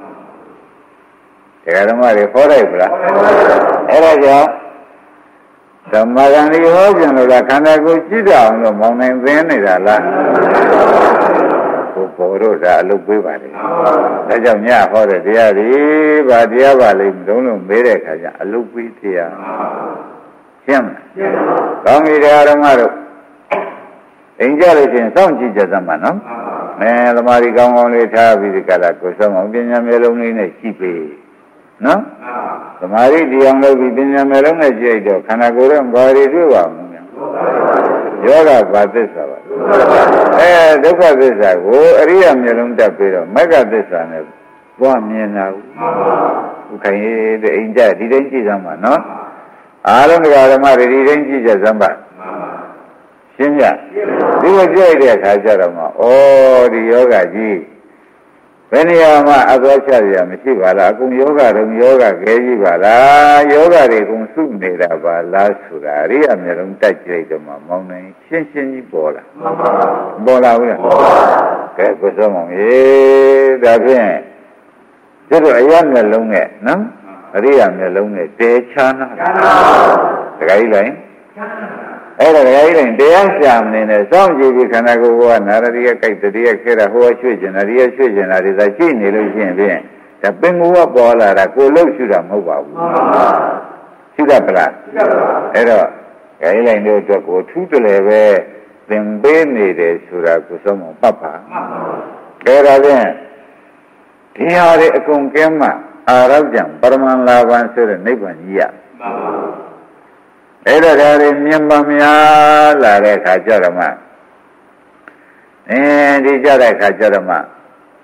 တရားဓမ္မတွေဟောလိုက်ဗလားအဲ့ဒါကြောင့်ဓမ္မဂန်ဒီဟောကြံလို့လားခန္ဓာကိုယ်ကြည့်ကြအောင်လို့မောင်နိုင်သင်းနေတာလားကိုဘောတို့ဒါအလုပ်ပေးပါလေဒါကြောင့်ညဟောတဲ့တရားတွေဗာတရားပါလိမ့်မလုံးလုံးမေးတဲ့အခါကျအလုပ်ပေးတရားရှင်းမလားကောင်းပြီတရားဓမ္မတို့အိမ်ကြလို့ချင်းစောင့်ကြည့်ကြသမှာနော်အဲသမာဓိကောင်းကောင်းလေးထားပြီးဒီကလာကိုယ်ဆုံးအောင်ပညာမျိုးလုံးလေးနဲ့ရှိပေနော်သမာဓိတရားလုပ်ပြီးပညာမျိုးလုံးနဲ့ကြည့်တော့ခန္ဓာကိုယ်ရဲ့ဘာတွေတွေ့ပါမလဲယောဂဘာသစ္စာပါအဲဒုက္ခသစ္စာကိုအရိယာမျိုးလုံးတက်ပြီးတော့မဂ္ဂသစ္စာနဲ့ပွားမြင်တာဥခိုင်တဲ့အိမ်ကြဒီတိုင်းကြည့်စမ်းပါနော်အားလုံးဓမ္မတွေဒီတိုင်းကြည့်ကြစမ်းပါရှင်းပြဒီလိုကြည့်တဲ့အခါကျတော့မှဩဒီယောဂကြီးဘယ်နေရာမှာအသွားချရမရှိပါလားအကုန်ယောဂတုံယောဂခဲကြီးပါလားယောဂတွေအကုန်စုနေတာပါလားဆိုတာအရိယာမျိုးလုံးတိုက်ကြိုက်တော့မှမောင်းနေရှင်းရှင်းကြီးပေါ်လာပေါ်လာဘူးလားကဲကိုစောမောင်ရေဒါဖြင့်ကျတော့အရာမျိုးလုံးနဲ့နော်အရိယာမျိုးလုံးနဲ့တဲချာနာတခါကြီးလိုက်အဲ့ဒါကြိုင်းတရားရှာမနေနဲ့စောင့်ကြည့်ပြီးခန္ဓာကိုယ်ကနာရတိယကြိုက်တတိယခဲတာဟိုကရွှေ့ကျင်တာဒီကရွှေ့ကျင်တာဒီသာရှိနေလို့ရှိရင်ဖြင့်ဒါပင်ကိုကပေါ်လာတာကိုလို့ရှုတာမဟုတ်ပါဘူးရှုတတ်ပလားရှုတတ်ပါအဲ့တော့ကြိုင်းလိုက်တဲ့အတွက်ကိုထူးတလည်းပဲသင်ပေးနေတယ်ဆိုတာကိုစောင့်မှပတ်ပါကဲဒါဖြင့်ဒီဟာတွေအကုန်ကဲမှအာရောကြံပရမန်လာဘံဆိုတဲ့နိဗ္ဗာန်ကြီးရအဲ့တော့ဒါတွေမြင်ပါများလာတဲ့အခါကျတော့မှအင်းဒီကြတဲ့အခါကျတော့မှ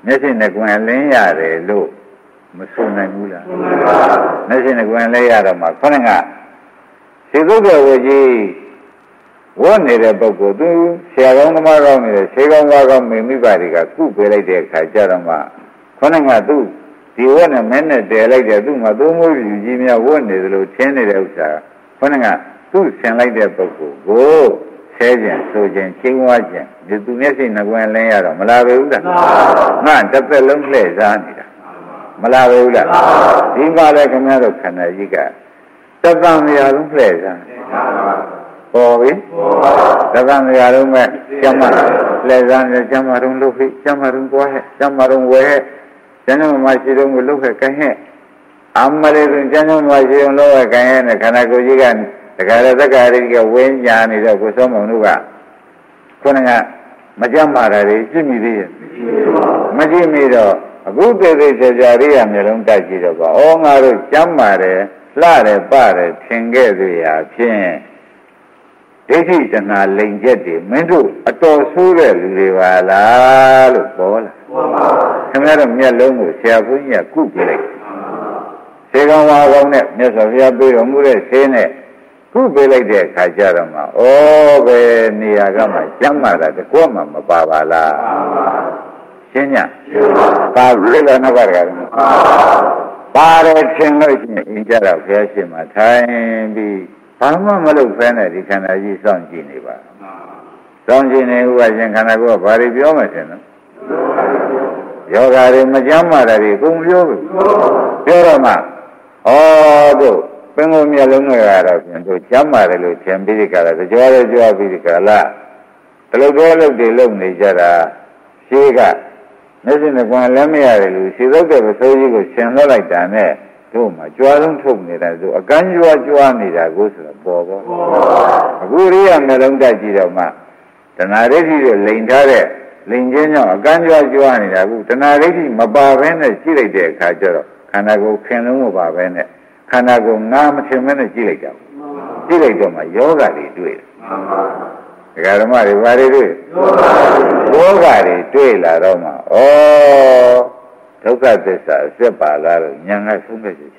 မျက်စိနဲ့ကွယ်လင်းရတယ်လို့မဆိုနိုင်ဘူးလားမျက်စိနဲ့ကွယ်လင်းရတော့မှခေါင်းကစေသုတ်တော်ဝကြီးဝတ်နေတဲ့ပုဂ္ဂိုလ်သူဆရာကောင်းသမားကောင်းနေတဲ့ဆေးကောင်းဝါကောင်းမိမိပါတွေကကုပေးလိုက်တဲ့အခါကျတော့မှခေါင်းကသူဒီဝတ်နဲ့မဲနဲ့တည်လိုက်တယ်သူ့မှာသုံးမိုးယူကြီးများဝတ်နေသလိုထင်းနေတဲ့ဥစ္စာခေါင်းကသူ့ဆင်လိုက်တဲ့ပုဂ္ဂိုလ်ကိုဆဲခြင်းဆိုခြင်းချင်းဝါခြင်းဒီသူမျက်စိနဲ့ကွယ်လင်းရတော့မလာပဲဘူးလားငါတစ်သက်လုံးလှည့်စားနေတာမလာပဲဘူးလားဒီမှာလည်းခင်ဗျားတို့ခန္ဓာကြီးကတသံမြာလုံးလှည့်စားပေါ်ပြီတသံမြာလုံးမဲ့ကျမ်းမာလှည့်စားနေကျမ်းမာတုံးလုပ်ပြီကျမ်းမာတုံးပွားဟဲ့ကျမ်းမာတုံးဝဲဟဲ့ကျမ်းမာမရှိတုံးကိုလုပ်ဟဲ့ကိုင်းဟဲ့အမလေးဆိုကျမ်းမာမရှိတုံးလုပ်ဟဲ့ကိုင်းဟဲ့နဲ့ခန္ဓာကိုယ်ကြီးကတခါတည်းသက္ကာရိကဝင်းညာနေတော့ကိုစောမောင်တို့ကခုနကမကြမ်းမာတာတွေကြည့်မိသေးရဲ့မကြည့်မိတော့အခုသေသေးချာချာရိယာမျိုးလုံးတိုက်ကြည့်တော့ကဩငါတို့ကြမ်းမာတယ်လှတယ်ပတယ်ထင်ခဲ့သေးရာဖြင့်ဒိဋ္ဌိတဏှာလိန်ချက်တွေမင်းတို့အတော်ဆိုးတဲ့လူတွေပါလားလို့ပေါ်လာခင်ဗျားတို့မျက်လုံးကိုဆရာဘုန်းကြီးကကုပြလိုက်ဆေးကောင်းဝါကောင်းနဲ့မြတ်စွာဘုရားပြေတော်မူတဲ့ဆေးနဲ့ခုပေးလိုက်တဲ့အခါကျတော့မှဩဘယ်နေရာကမှကျမ်းမာတာတကွမှမပါပါလားရှင်းညပါပြီလားနောက်ကတည်းကပါတယ်ထင်လို့ရှိရင်အင်းကြတော့ဘုရားရှင်မှာထိုင်ပြီးဘာမှမလုပ်ဖဲနဲ့ဒီခန္ဓာကြီးစောင့်ကြည့်နေပါစောင့်ကြည့်နေဥပရှင်ခန္ဓာကိုယ်ကဘာတွေပြောမှရှင်နော်ယောဂါတွေမကျမ်းမာတာတွေအကုန်ပြောပြီပြောတော့မှဩတို့ပင်ကိုမျက်လုံးတွေကတော့ပြန်တို့ကျမ်းမာတယ်လို့ထင်ပြီးဒီကလာကြွားရကြွားပြီးဒီကလာတလုတ်တော်လုတ်တွေလုံနေကြတာရှိကမျက်စိနဲ့ကွန်လည်းမရတယ်လို့ခြေသုတ်တဲ့ပစိုးကြီးကိုရှင်လွှတ်လိုက်တာနဲ့တို့မှကြွားလုံးထုတ်နေတာဆိုအကန်းကြွားကြွားနေတာကိုဆိုတော့ပေါ်ပေါ်အခုရိယာမျက်လုံးတက်ကြည့်တော့မှတဏှာဒိဋ္ဌိတွေလိန်ထားတဲ့လိန်ချင်းကြောင့်အကန်းကြွားကြွားနေတာအခုတဏှာဒိဋ္ဌိမပါဘဲနဲ့ကြည့်လိုက်တဲ့အခါကျတော့ခန္ဓာကိုယ်ခင်လုံးမပါဘဲနဲ့ခန္ဓာကိုယ်ငါမထင်မဲနဲ့ကြည့်လိုက်ကြဘူးကြည့်လိုက်တော့မှယောဂတွေတွေ့တယ်ဒကာဓမ္မတွေဘာတွေတွေ့ယောဂတွေတွေ့လာတော့မှဩဒုက္ခသစ္စာစစ်ပါလားလို့ဉာဏ်ကဆုံးဖြတ်ချက်ချ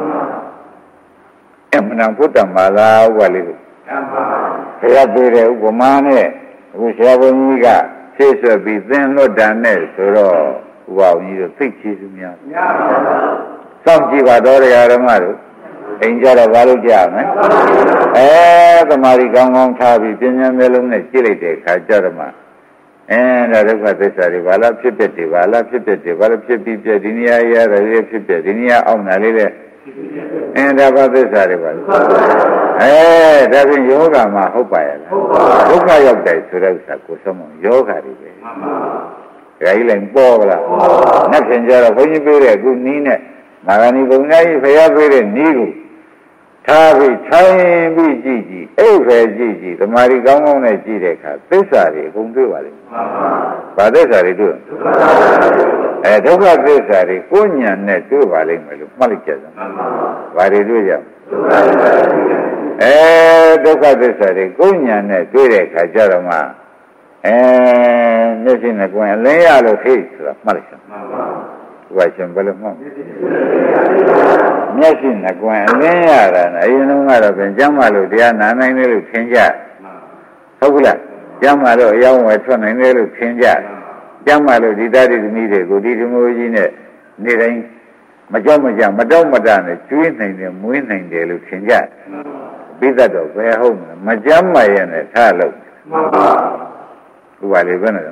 အမှန်တန်ဘုဒ္ဓမာလာဥပလေးကိုဘုရားပြေတဲ့ဥပမာနဲ့အခုဆရာဘုန်းကြီးကဖြည့်ဆွက်ပြီးသင်လွတ်တာနဲ့ဆိုတော့ဥပအောင်ကြီးတို့သိချေစုများစောင့်ကြည့်ပါတော့တရားဓမ္မတို့အိမ်ကြတော့ဘာလို့ကြမလဲအဲသမာဓိကောင်းကောင်းထားပြီးပညာမျိုးလုံးနဲ့ကြည့်လိုက်တဲ့အခါကျတော့မှအဲဒါဒုက္ခသစ္စာတွေဘာလားဖြစ်ဖြစ်တွေဘာလားဖြစ်ဖြစ်တွေဘာလို့ဖြစ်ပြီးပြဒီနေရာရရတယ်ဖြစ်ဖြစ်ဒီနေရာအောင်တာလေးတဲ့အဲဒါဘာသစ္စာတွေပါလဲအဲဒါဖြင့်ယောဂမှာဟုတ်ပါရဲ့လားဒုက္ခရောက်တယ်ဆိုတဲ့ဥစ္စာကိုဆုံးမယောဂတွေပဲမှန်ပါဒါကြီးလည်းပေါ်ကလားနှစ်ခင်ကြတော့ဘုန်းကြီးပြောတဲ့အခုနီးနဲ့မာဂဏီဘုံကြီးဖရာပြေးတဲ့နီးကိုထားပြီးထိုင်ပြီးကြည့်ကြည့်အိပ်ပဲကြည့်ကြည့်သမာဓိကောင်းကောင်းနဲ့ကြည့်တဲ့အခါသစ္စာတွေအကုန်တွေ့ပါလိမ့်မယ်။ဘာသစ္စာတွေတွေ့။အဲဒုက္ခသစ္စာတွေကိုဉာဏ်နဲ့တွေ့ပါလိမ့်မယ်လို့မှတ်လိုက်ကြစမ်း။ဘာတွေတွေ့ကြ။အဲဒုက္ခသစ္စာတွေကိုဉာဏ်နဲ့တွေ့တဲ့အခါကျတော့မှအဲမျက်စိနဲ့ကိုယ်အလင်းရလို့ဟိဆိုတာမှတ်လိုက်စမ်း။ဝါရှင်ဘယ်လိုမှမမျက်စိနဲ့ကွယ်အလင်းရတာနဲ့အရင်တုန်းကတော့ပြန်ကျမ်းမာလို့တရားနာနိုင်တယ်လို့ထင်ကြဟုတ်ကလားကျမ်းမာလို့အယောင်းဝယ်ထွက်နိုင်တယ်လို့ထင်ကြကျမ်းမာလို့ဒီတတိသမီးတွေကိုဒီဓမ္မကြီးနဲ့နေတိုင်းမကြောက်မကြမတော့မတနဲ့ကျွေးနိုင်တယ်မွေးနိုင်တယ်လို့ထင်ကြပိဿတ်တော့ဘယ်ဟုတ်မလဲမကျမ်းမာရဲ့နဲ့ထားလို့မှန်ပါဥပါလေဘယ်နဲ့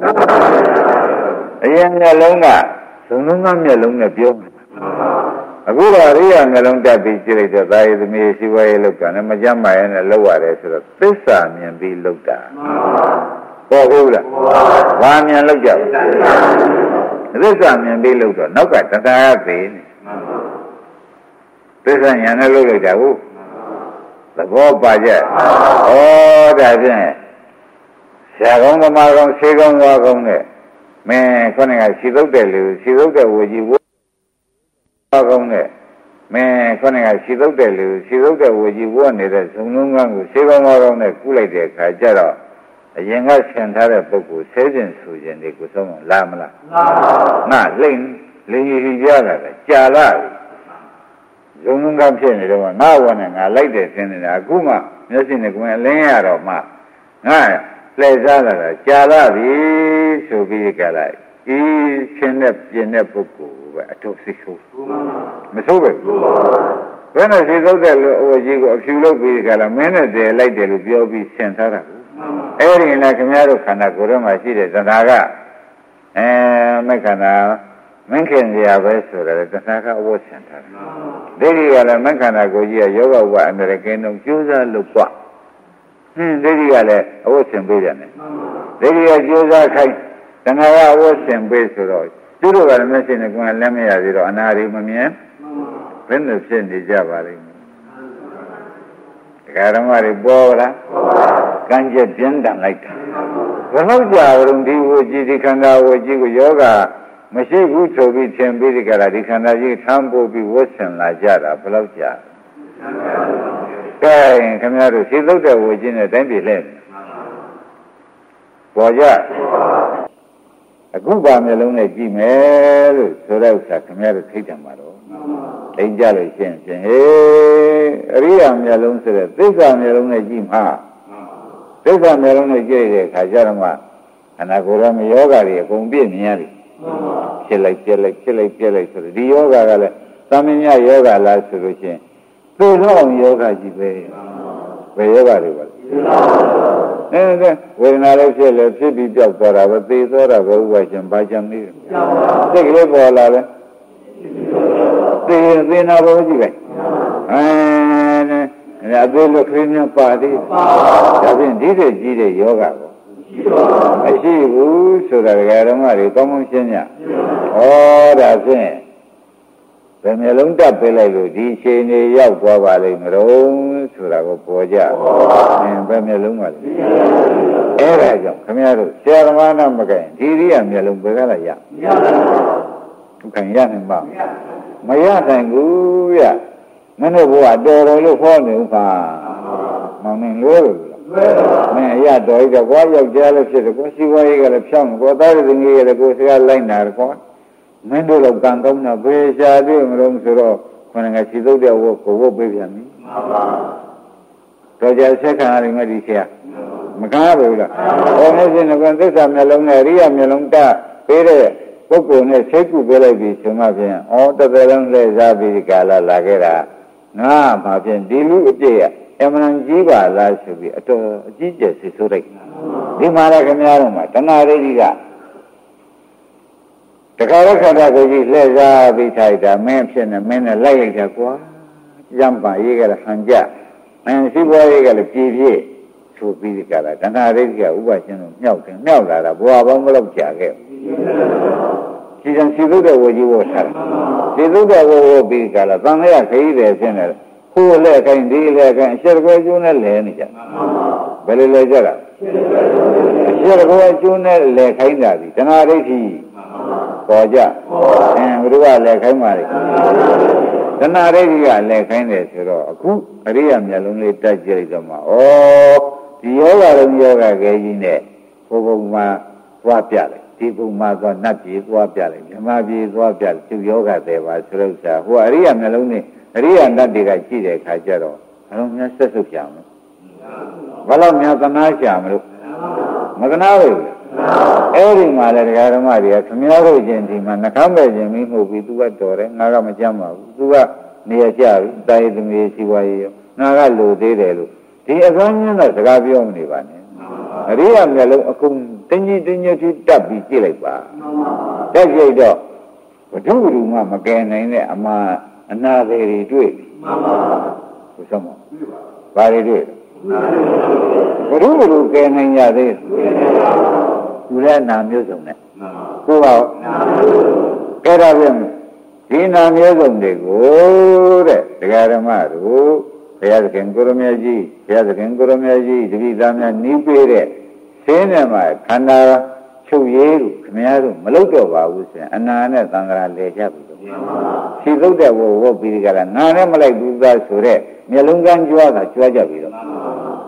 အရင်မျက်လုံးကသုံးလုံးကမျက်လုံးနဲ့ပြောတယ်အခုတော့ရိယာမျက်လုံးတက်ပြီးကြည့်လိုက်တော့သာယသမီးရှိဝဲရဲ့လောက်တာနဲ့မကြမ်းမာရဲ့နဲ့လောက်ရတယ်ဆိုတော့သစ္စာမြင်ပြီးလောက်တာဟုတ်ဟုတ်လားဘာမြင်လောက်ကြသစ္စာမြင်ပြီးလောက်တော့နောက်ကတဏှာကသေးနေသစ္စာညာနဲ့လောက်လိုက်တာဟုတ်သဘောပါကြဩဒါဖြင့်ဆရာကောင်းသမားကောင်းဆေးကောင်းဝါကောင်းနဲ့မင်းခေါင်းကခြေသုတ်တဲ့လူခြေသုတ်တဲ့ဝေကြီးဝါကောင်းနဲ့မင်းခေါင်းကခြေသုတ်တဲ့လူခြေသုတ်တဲ့ဝေကြီးဝါနေတဲ့ဇုံလုံးကန်းကိုခြေကောင်းဝါကောင်းနဲ့ကုလိုက်တဲ့အခါကျတော့အအရင်ကဆင်ထားတဲ့ပုဂ္ဂိုလ်ဆဲခြင်းဆူခြင်းတွေကိုသုံးလာမလားငါလိမ့်လိမ့်ကြီးပြလာတယ်ကြာလာဇုံလုံးကဖြစ်နေတော့ငါဝနဲ့ငါလိုက်တယ်ဆင်းနေတာအခုမှမျက်စိနဲ့ကွင်းအလင်းရတော့မှငါလှည့်စားလာတာကြာလာပြီဆိုပြီးကြလိုက်ဤရှင်းတဲ့ပြင်းတဲ့ပုဂ္ဂိုလ်ပဲအထုပ်စိတ်ဆိုးမဆိုးပဲဘယ်နဲ့စိတ်ဆိုးတဲ့လူအဝကြီးကိုအဖြူလုပ်ပြီးကြလားမင်းနဲ့တည်းလိုက်တယ်လို့ပြောပြီးဆင်ထားတာအဲ့ဒီနဲ့ခင်ဗျားတို့ခန္ဓာကိုယ်ထဲမှာရှိတဲ့သဏ္ဍာကအဲမခန္ဓာမင်းခင်စရာပဲဆိုတယ်သဏ္ဍာကအဝတ်ဆင်ထားတယ်ဒိဋ္ဌိကလည်းမခန္ဓာကိုယ်ကြီးကယောဂဝအန္တရာယ်ကင်းတော့ကျိုးစားလို့ပွားဟင်းဒိဋ္ဌိကလည်းအဝတ်ဆင်ပေးတယ်နဲ့ဒိဋ္ဌိကကျိုးစားခိုင်းသဏ္ဍာကအဝတ်ဆင်ပေးဆိုတော့သူတို့ကလည်းမျက်စိနဲ့ကွယ်လက်မရသေးတော့အနာရီမမြင်ဘယ်လိုဖြစ်နေကြပါလိမ့်မယ်ဒကာဓမ္မတွေပေါ်လားကံကြက်ပြင်းတန်လိုက်တာဘယ်လောက်ကြာကြုံဒီဝကြီးဒီခန္ဓာဝကြီးကိုယောဂမရှိဘူးဆိုပြီးသင်ပြီးဒီကရာဒီခန္ဓာကြီးထမ်းပို့ပြီးဝတ်ဆင်လာကြတာဘယ်လောက်ကြာကဲခင်ဗျားတို့ရှင်းလို့တဲ့ဝကြီးနဲ့တိုင်းပြည်လဲပေါ်ကြအခုပါမျိုးလုံးနဲ့ကြည့်မယ်လို့ဆိုတဲ့ဥစ္စာခင်ဗျားတို့သိတယ်မှာတော့သိကြလို့ရှင်းရှင်းဟေးအရိယာမျိုးလုံးဆိုတဲ့သစ္စာမျိုးလုံးနဲ့ကြည့်မှာသစ္စာမျိုးလုံးနဲ့ကြည့်တဲ့အခါကျတော့မှအနာကိုယ်ရမယောဂတွေအကုန်ပြည့်မြင်ရတယ်ဖြစ်လိုက်ပြက်လိုက်ဖြစ်လိုက်ပြက်လိုက်ဆိုတော့ဒီယောဂကလည်းသမင်ညယောဂလားဆိုလို့ရှိရင်သိတော့ယောဂကြီးပဲဘယ်ယောဂတွေပါလဲအဲဝေဒနာလည်းဖြစ်လည်းဖြစ်ပြီးပြောက်သွားတာပဲသိသွားတာပဲဥပရှင်ဘာကြောင့်နေလဲစိတ်ကလေးပေါ်လာလဲသိရင်သိနာဘောကြည့်ပဲအဲအသေးလို့ခရင်းများပါသေးဒါဖြင့်ဒီတဲ့ကြီးတဲ့ယောဂကိုမရှိဘူးဆိုတာဓမ္မတွေကောင်းကောင်းရှင်းညဩဒါဖြင့်ဘယ်မျိုးလုံးတက်ပေးလိုက်လို့ဒီချိန်နေရောက်သွားပါလိမ့်မလို့ဆိုတာကိုပေါ်ကြအင်းဘယ်မျိုးလုံးပါလဲအဲ့ဒါကြောင့်ခင်ဗျားတို့ဆရာသမားနာမကင်ဒီရိယာမျိုးလုံးဘယ်ကလာရမရဘူးခင်ရနိုင်ပါမရနိုင်ဘူးရမင်းတို့ဘုရားတော်တော်လို့ခေါ်နေဥပါမောင်နေလို့မင်းရတော်ကြီးကဘွားယောက်ျားလည်းဖြစ်တယ်ကိုစီဝါရေးကလည်းဖြောင်းကိုသားရည်ငယ်လည်းကိုစကားလိုက်နာတယ်ကွာမင်းတို့တော့ကံကောင်းတာဘယ်ရှာတွေ့မလို့ဆိုတော့ခொနကစီသုတ်တဲ့ဝတ်ကိုဝတ်ပေးပြန်ပြီမှန်ပါတော်ကြဆက်ခံရမယ်ဒီဆရာမကားဘူးလားဟောနေစဉ်ကသစ္စာမျက်လုံးနဲ့ရိယာမျက်လုံးတပေးတဲ့ပုဂ္ဂိုလ်နဲ့စိတ်ကူပေးလိုက်ပြီဆိုမှဖြင့်ဩတသက်လုံးလက်စားပြီးကာလလာခဲ့တာငါမှဖြင့်ဒီလူအပြည့်ရအမှန်ကြီးပါလားဆိုပြီးအတော်အကြီးကျယ်စိတ်ဆိုးလိုက်ဒီမှာလည်းခင်ဗျားတို့မှာတဏှာဒိဋ္ဌိကတခါတော့ခန္ဓာကိုယ်ကြီးလှည့်စားပြီးထိုက်တာမင်းဖြစ်နေမင်းနဲ့လိုက်လိုက်တာကွာရံပါရေးကလည်းဟန်ကြအင်းစီးပွားရေးကလည်းပြည်ပြည့်ဆိုပြီးဒီကလာတဏှာဒိဋ္ဌိကဥပရှင်တို့မြောက်တယ်မြောက်လာတာဘွာပေါင်းမလို့ကြာခဲ့ဒီကံစီသုဒ္ဓဝကြီးဝတ်ထားစီသုဒ္ဓဝဝပြီးကလာသံဃာခရီးတယ်ဖြစ်နေတယ်ခိုးလက်ခိုင်းဒီလက်ခိုင်းအရှက်ကွဲကျိုးနဲ့လဲနေကြဘယ်လိုလဲကြတာအရှက်ကွဲကျိုးနဲ့လဲခိုင်းတာဒီတဏှာဒိဋ္ဌိပေါ်ကြအင်းဘုရားလက်ခိုင်းပါလေတဏှာဒိဋ္ဌိကလက်ခိုင်းတယ်ဆိုတော့အခုအရိယာမျက်လုံးလေးတက်ကြည့်လိုက်တော့မှဩဒီယောဂလုံးယောဂခဲကြီးနဲ့ဘုံဘုံမှာသွားပြလိုက်ဒီဘုံမှာသွားနတ်ပြေသွားပြလိုက်မြမပြေသွားပြလိုက်သူယောဂတဲ့ပါဆိုလို့ဆိုတာဟိုအရိယာမျက်လုံးနဲ့အရိယာနတ်တွေကကြည့်တဲ့အခါကျတော့ဘယ်လိုများဆက်စုပ်ကြမလဲဘယ်လိုများသနာကြမလို့မသနာဘူးအဲ့ဒီမှာလည်းတရားဓမ္မတွေကခမည်းတော်ချင်းဒီမှာနှကမ်းပဲခြင်းမိမှုပြီးသူကတော်တယ်ငါကမကြမ်းပါဘူးသူကနေရကြပြီတာယသမီးရှိဝါရေးငါကလိုသေးတယ်လို့ဒီအကောင်းကြီးတော့စကားပြောမနေပါနဲ့အရိယာမျက်လုံးအကုန်တင်းကြီးတင်းကြီးထိတက်ပြီးကြည့်လိုက်ပါတက်ကြည့်တော့ဘုဒ္ဓဘုရားမကယ်နိုင်တဲ့အမှားအနာသေးတွေတွေ့မှန်ပါဘုရားမောဘာတွေတွေ့ဘုရားဘုရားကယ်နိုင်ရသေးသူလည်းနာမျိုးစုံနဲ့ကိုယ်ကကဲဒါပြန်ဒီနာမျိုးစုံတွေကိုတဲ့တရားဓမ္မတို့ဘုရားသခင်ကိုရမကြီးဘုရားသခင်ကိုရမကြီးတတိသားများနီးပေးတဲ့ဆင်းရဲမှာခန္ဓာချုပ်ရည်ကိုခင်ဗျားတို့မလုပ်တော့ပါဘူးဆိုရင်အနာနဲ့သံဃာလဲကြပြီလို့စီသုတ်တဲ့ဝဝပြီးကြတာနာနဲ့မလိုက်ဘူးသားဆိုတဲ့မျက်လုံးကန်းကြွားတာကြွားကြပြီတော့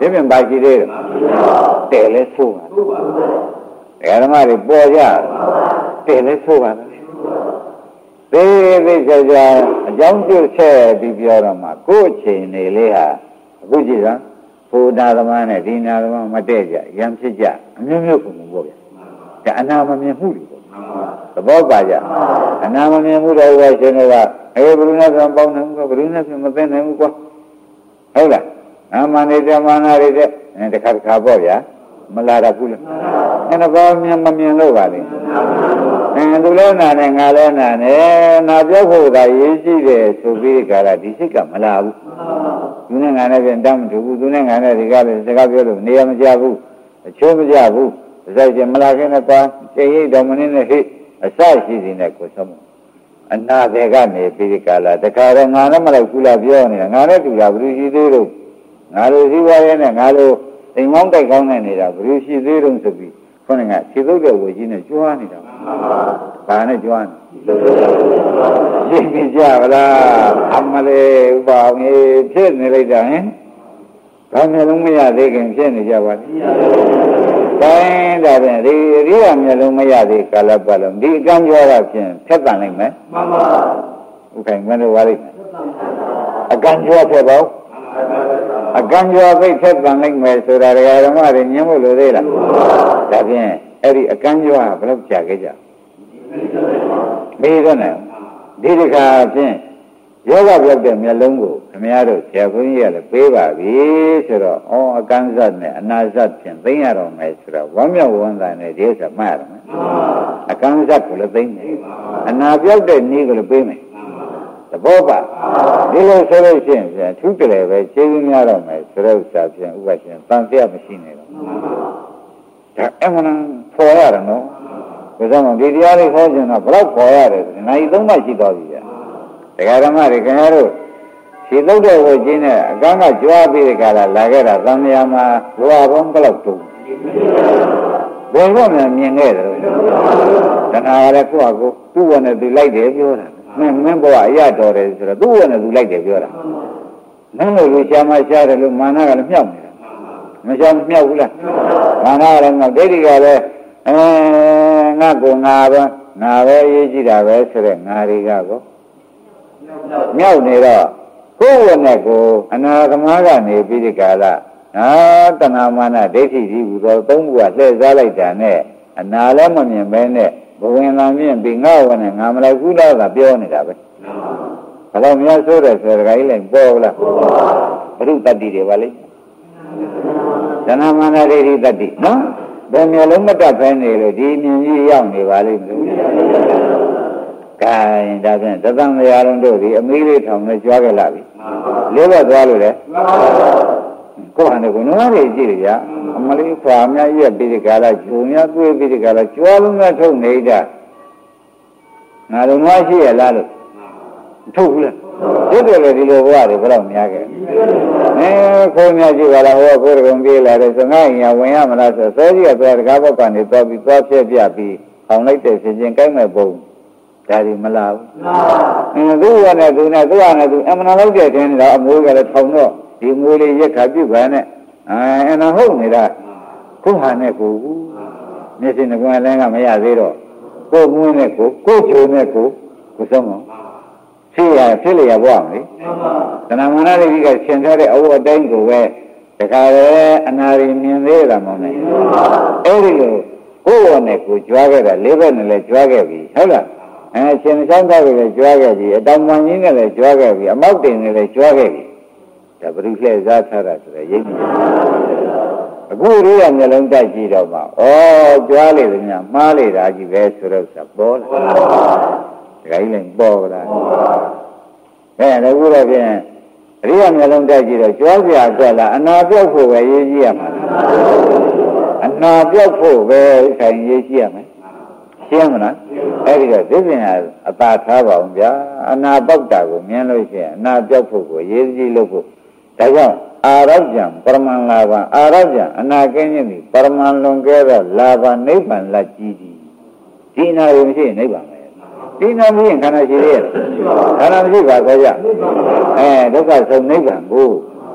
ဒီပြင်ပါရှိသေးတယ်တဲလဲဆိုးပါဓမ္မတွေပေါ်ကြတဲလဲဆိုးပါလားသေသေးချာချာအကြောင်းပြုချက်ပြီးပြောတော့မှကိုယ်အချိန်နေလေးဟာအခုကြည့်စမ်းဘုရားသမားနဲ့ဒီနာသမားမတည့်ကြရံဖြစ်ကြအမျိုးမျိုးပုံပေါ့ဗျာဒါအနာမမြင်မှုတွေပေါ့သဘောပါကြအနာမမြင်မှုတော့ဘယ်ရှင်တွေကအေးဘုရုနဲ့ဆိုပေါင်းနေဘူးဘုရုနဲ့ဆိုမသိနိုင်ဘူးကွာဟုတ်လားအမှန်နေတဲ့မာနတွေတဲ့တခါတခါပေါ့ဗျာမလာတော့ဘူးလားအဲ့တော့ဘာမြင်မမြင်လို့ပါလဲအဲသူလည်းနာနဲ့ငါလည်းနာနဲ့နာပြောဖို့သာရေးကြည့်တယ်ဆိုပြီးကြတာဒီစိတ်ကမလာဘူးသူနဲ့ငါနဲ့ပြန်တမ်းမထူဘူးသူနဲ့ငါနဲ့ဒီကလည်းစကားပြောလို့နေရာမကျဘူးအချိုးမကျဘူးဒါကြိုမလာခင်နဲ့ပါကျေရိတ်တော်မင်းနဲ့ဟိအစရှိစီနဲ့ကိုဆုံးအနာတွေကနေပြီးကြလာတခါတော့ငါနဲ့မလိုက်ဘူးလားပြောနေတာငါနဲ့တူတာဘယ်လိုရှိသေးလို့ငါလိုရှိပါရဲ့နဲ့ငါလိုအိမ်ကောင်းတိုက်ကောင်းနေနေတာဘယ်လိုရှိသေးတုံးဆိုပြီးခေါင်းကခြေသုတ်တဲ့ဝေကြီးနဲ့ကြွားနေတာဘာနဲ့ကြွားနေရှင်းကြပါလားအမလေးဥပါအောင်ဖြစ်နေလိုက်တာဟင်ဘာမျိုးလုံးမရသေးခင်ဖြစ်နေကြပါလားတိုင်းဒါဖြင့်ဒီရိယာမျိုးလုံးမရသေးကာလပတ်လုံးဒီအကံကြွားတာဖြင့်ဖက်တန်နိုင်မယ်မှန်ပါဥခိုင်မလို့ပါလိမ့်မယ်အကံကြွားဖြစ်ပါဦးအကံကြွားပိတ်ဖက်တန်နိုင်မယ်ဆိုတာဓမ္မတွေညင်းဖို့လိုသေးလားဒါဖြင့်အဲ့ဒီအကံကြွားဘယ်လောက်ကြာခဲ့ကြမေးတော့နိုင်ဒီတစ်ခါဖြင့်ယောဂပြောက်တဲ့မျက်လုံးကိုခင်ဗျားတို့ဆရာဘုန်းကြီးကလည်းပေးပါပြီဆိုတော့ဩအကံဇတ်နဲ့အနာဇတ်ဖြင့်သိရတော့မယ်ဆိုတော့ဝမ်းမြောက်ဝမ်းသာနဲ့ဒီဥစ္စာမှတ်ရတော့မယ်အကံဇတ်ကိုလည်းသိမယ်အနာပြောက်တဲ့နည်းကိုလည်းပေးမယ်သဘောပါဒီလိုဆိုလို့ရှိရင်ပြန်ထူးကြတယ်ပဲခြေရင်းများတော့မယ်ဆိုတော့ဥစ္စာဖြင့်ဥပရှင်တန်တရားမရှိနေတော့ဒါအမှန်ဖော်ရတယ်နော်ဒါကြောင့်ဒီတရားလေးဟောခြင်းတော့ဘယ်တော့ဖော်ရတယ်ဆိုရင်နိုင်သုံးမှရှိသွားပြီဗျာတရားဓမ္မတွေခင်ဗျားတို့ခြေသုတ်တဲ့ဝကျင်းနဲ့အကန်းကကြွားပြီးတဲ့ကလာလာခဲ့တာသံဃာမှာဘဝဘုံဘယ်လောက်တုံးဘယ်တော့မှမြင်ခဲ့တယ်တဏှာကလည်းကိုယ့်အကိုသူ့ဝနဲ့သူလိုက်တယ်ပြောတာမင်းမင်းဘဝအရတော်တယ်ဆိုတော့သူ့ဝနဲ့သူလိုက်တယ်ပြောတာမင်းတို့လူရှားမရှားတယ်လို့မာနကလည်းမြောက်နေတာမရှားမမြောက်ဘူးလားမာနကလည်းမြောက်ဒိဋ္ဌိကလည်းအဲငါကိုငါပဲငါပဲရေးကြည့်တာပဲဆိုတဲ့ငါတွေကကိုမြောက်နေတော့ကိုယ်ဝနဲ့ကိုအနာသမားကနေပြီးဒီကာလအာတဏမာနဒိဋ္ဌိကြီးဟူသောသုံးခုကလှည့်စားလိုက်တာနဲ့အနာလည်းမမြင်ပဲနဲ့ဘဝင်လာမြင်ပြီးငါဝနဲ့ငါမလိုက်ဘူးလားကပြောနေတာပဲဘယ်တော့များဆိုးတယ်ဆိုတော့ကြီးလိုက်ပေါ်လားဘုရုတ္တိတွေပါလေတဏမာနဒိဋ္ဌိတ္တိနော်ဘယ်မျိုးလုံးမတတ်ဖဲနေလို့ဒီမြင်ကြီးရောက်နေပါလိမ့်မယ်ကဲဒါဖြင့်သတ္တံရာလုံးတို့ဒီအမေးလေးထောင်နဲ့ကြွားခဲ့လာပြီလေးဘက်သွားလို့လေကိုယ်ဟာနဲ့ကိုယ်နွားတွေကြည့်ကြအမလေးဖွာများရက်ပြီးဒီကာလဂျုံများတွေးပြီးဒီကာလကြွားလုံးများထုတ်နေတာငါတို့နွားရှိရလားလို့ထုတ်ဘူးလားဒီလိုလေဒီလိုဘဝတွေဘယ်တော့များခဲ့အဲခိုးများကြည့်ပါလားဟောကိုယ်ကုံပြေးလာတယ်ဆိုငါ့ရင်ဝင်ရမလားဆိုစောကြီးကသွားတကားဘက်ကနေသွားပြီးသွားဖြည့်ပြပြီးအောင်လိုက်တဲ့ဖြစ်ချင်းကိုက်မဲ့ပုံဒါဒီမလားဘူးအင်းသူ့ရနဲ့သူနဲ့သူ့ရနဲ့သူအမှန်လောက်တဲ့တင်းနေတာအမိုးကလည်းထောင်တော့ဒီမိုးလေးရက်ခါပြုတ်ပါနဲ့အဲအဲ့ဒါဟုတ်နေတာကိုဟာနဲ့ကိုမျက်စိနှကွန်းလည်းကမရသေးတော့ကိုမွေးနဲ့ကိုကိုချိုနဲ့ကိုကိုဆုံးအောင်ဖြစ်ရဖြစ်လျက်ဘဝမလေးသဏ္ဍာန်မာနတွေကရှင်ထားတဲ့အဝတ်အတိုင်းကိုပဲတခါလေအနာရီမြင်သေးတာမဟုတ်နဲ့အဲ့ဒီလိုကိုယ်ဝနဲ့ကိုကြွားခဲ့တာလေးဘက်နဲ့လည်းကြွားခဲ့ပြီဟုတ်လားအဲရှင်ချမ်းသာကလည်းကြွားခဲ့ပြီအတောင်ပန်ကြီးနဲ့လည်းကြွားခဲ့ပြီအမောက်တင်နဲ့လည်းကြွားခဲ့ပြီဒါဘုရုလှည့်စားထားတာဆိုတော့ရိပ်မြင်အခုရိယာမျိုးလုံးတိုက်ကြည့်တော့မှဩကြွားလေတယ်များမှားလေတာကြီးပဲဆိုတော့ဆိုပေါ်လာဒါကြီးလည်းပေါ်လာအဲဒါကူတော့ဖြင့်ရိယာမျိုးလုံးတိုက်ကြည့်တော့ကြွားစရာအတွက်လားအနာပြောက်ဖို့ပဲရေးကြည့်ရမှာအနာပြောက်ဖို့ပဲဆိုင်ရေးကြည့်ရမယ်ရှင်းမလားအဲ့ဒီတော့သိစဉ်အသာထားပါအောင်ဗျာအနာပေါက်တာကိုမြင်လို့ရှိရင်အနာပြောက်ဖို့ကိုရေးကြည့်လို့ဖို့ဒါကြောင့်အာရဗျံပရမန်လာဘအာရဗျံအနာကင်းခြင်းသည်ပရမန်လွန်ကဲသောလာဘနိဗ္ဗာန်လက်ကြီးသည်ဒီနာရင်မရှိရင်နိဗ္ဗာန်ပဲဒီနာမရှိရင်ခန္ဓာရှိသေးရဲ့ခန္ဓာမရှိပါဆိုကြအဲဒုက္ခဆုံးနိဗ္ဗာန်ကို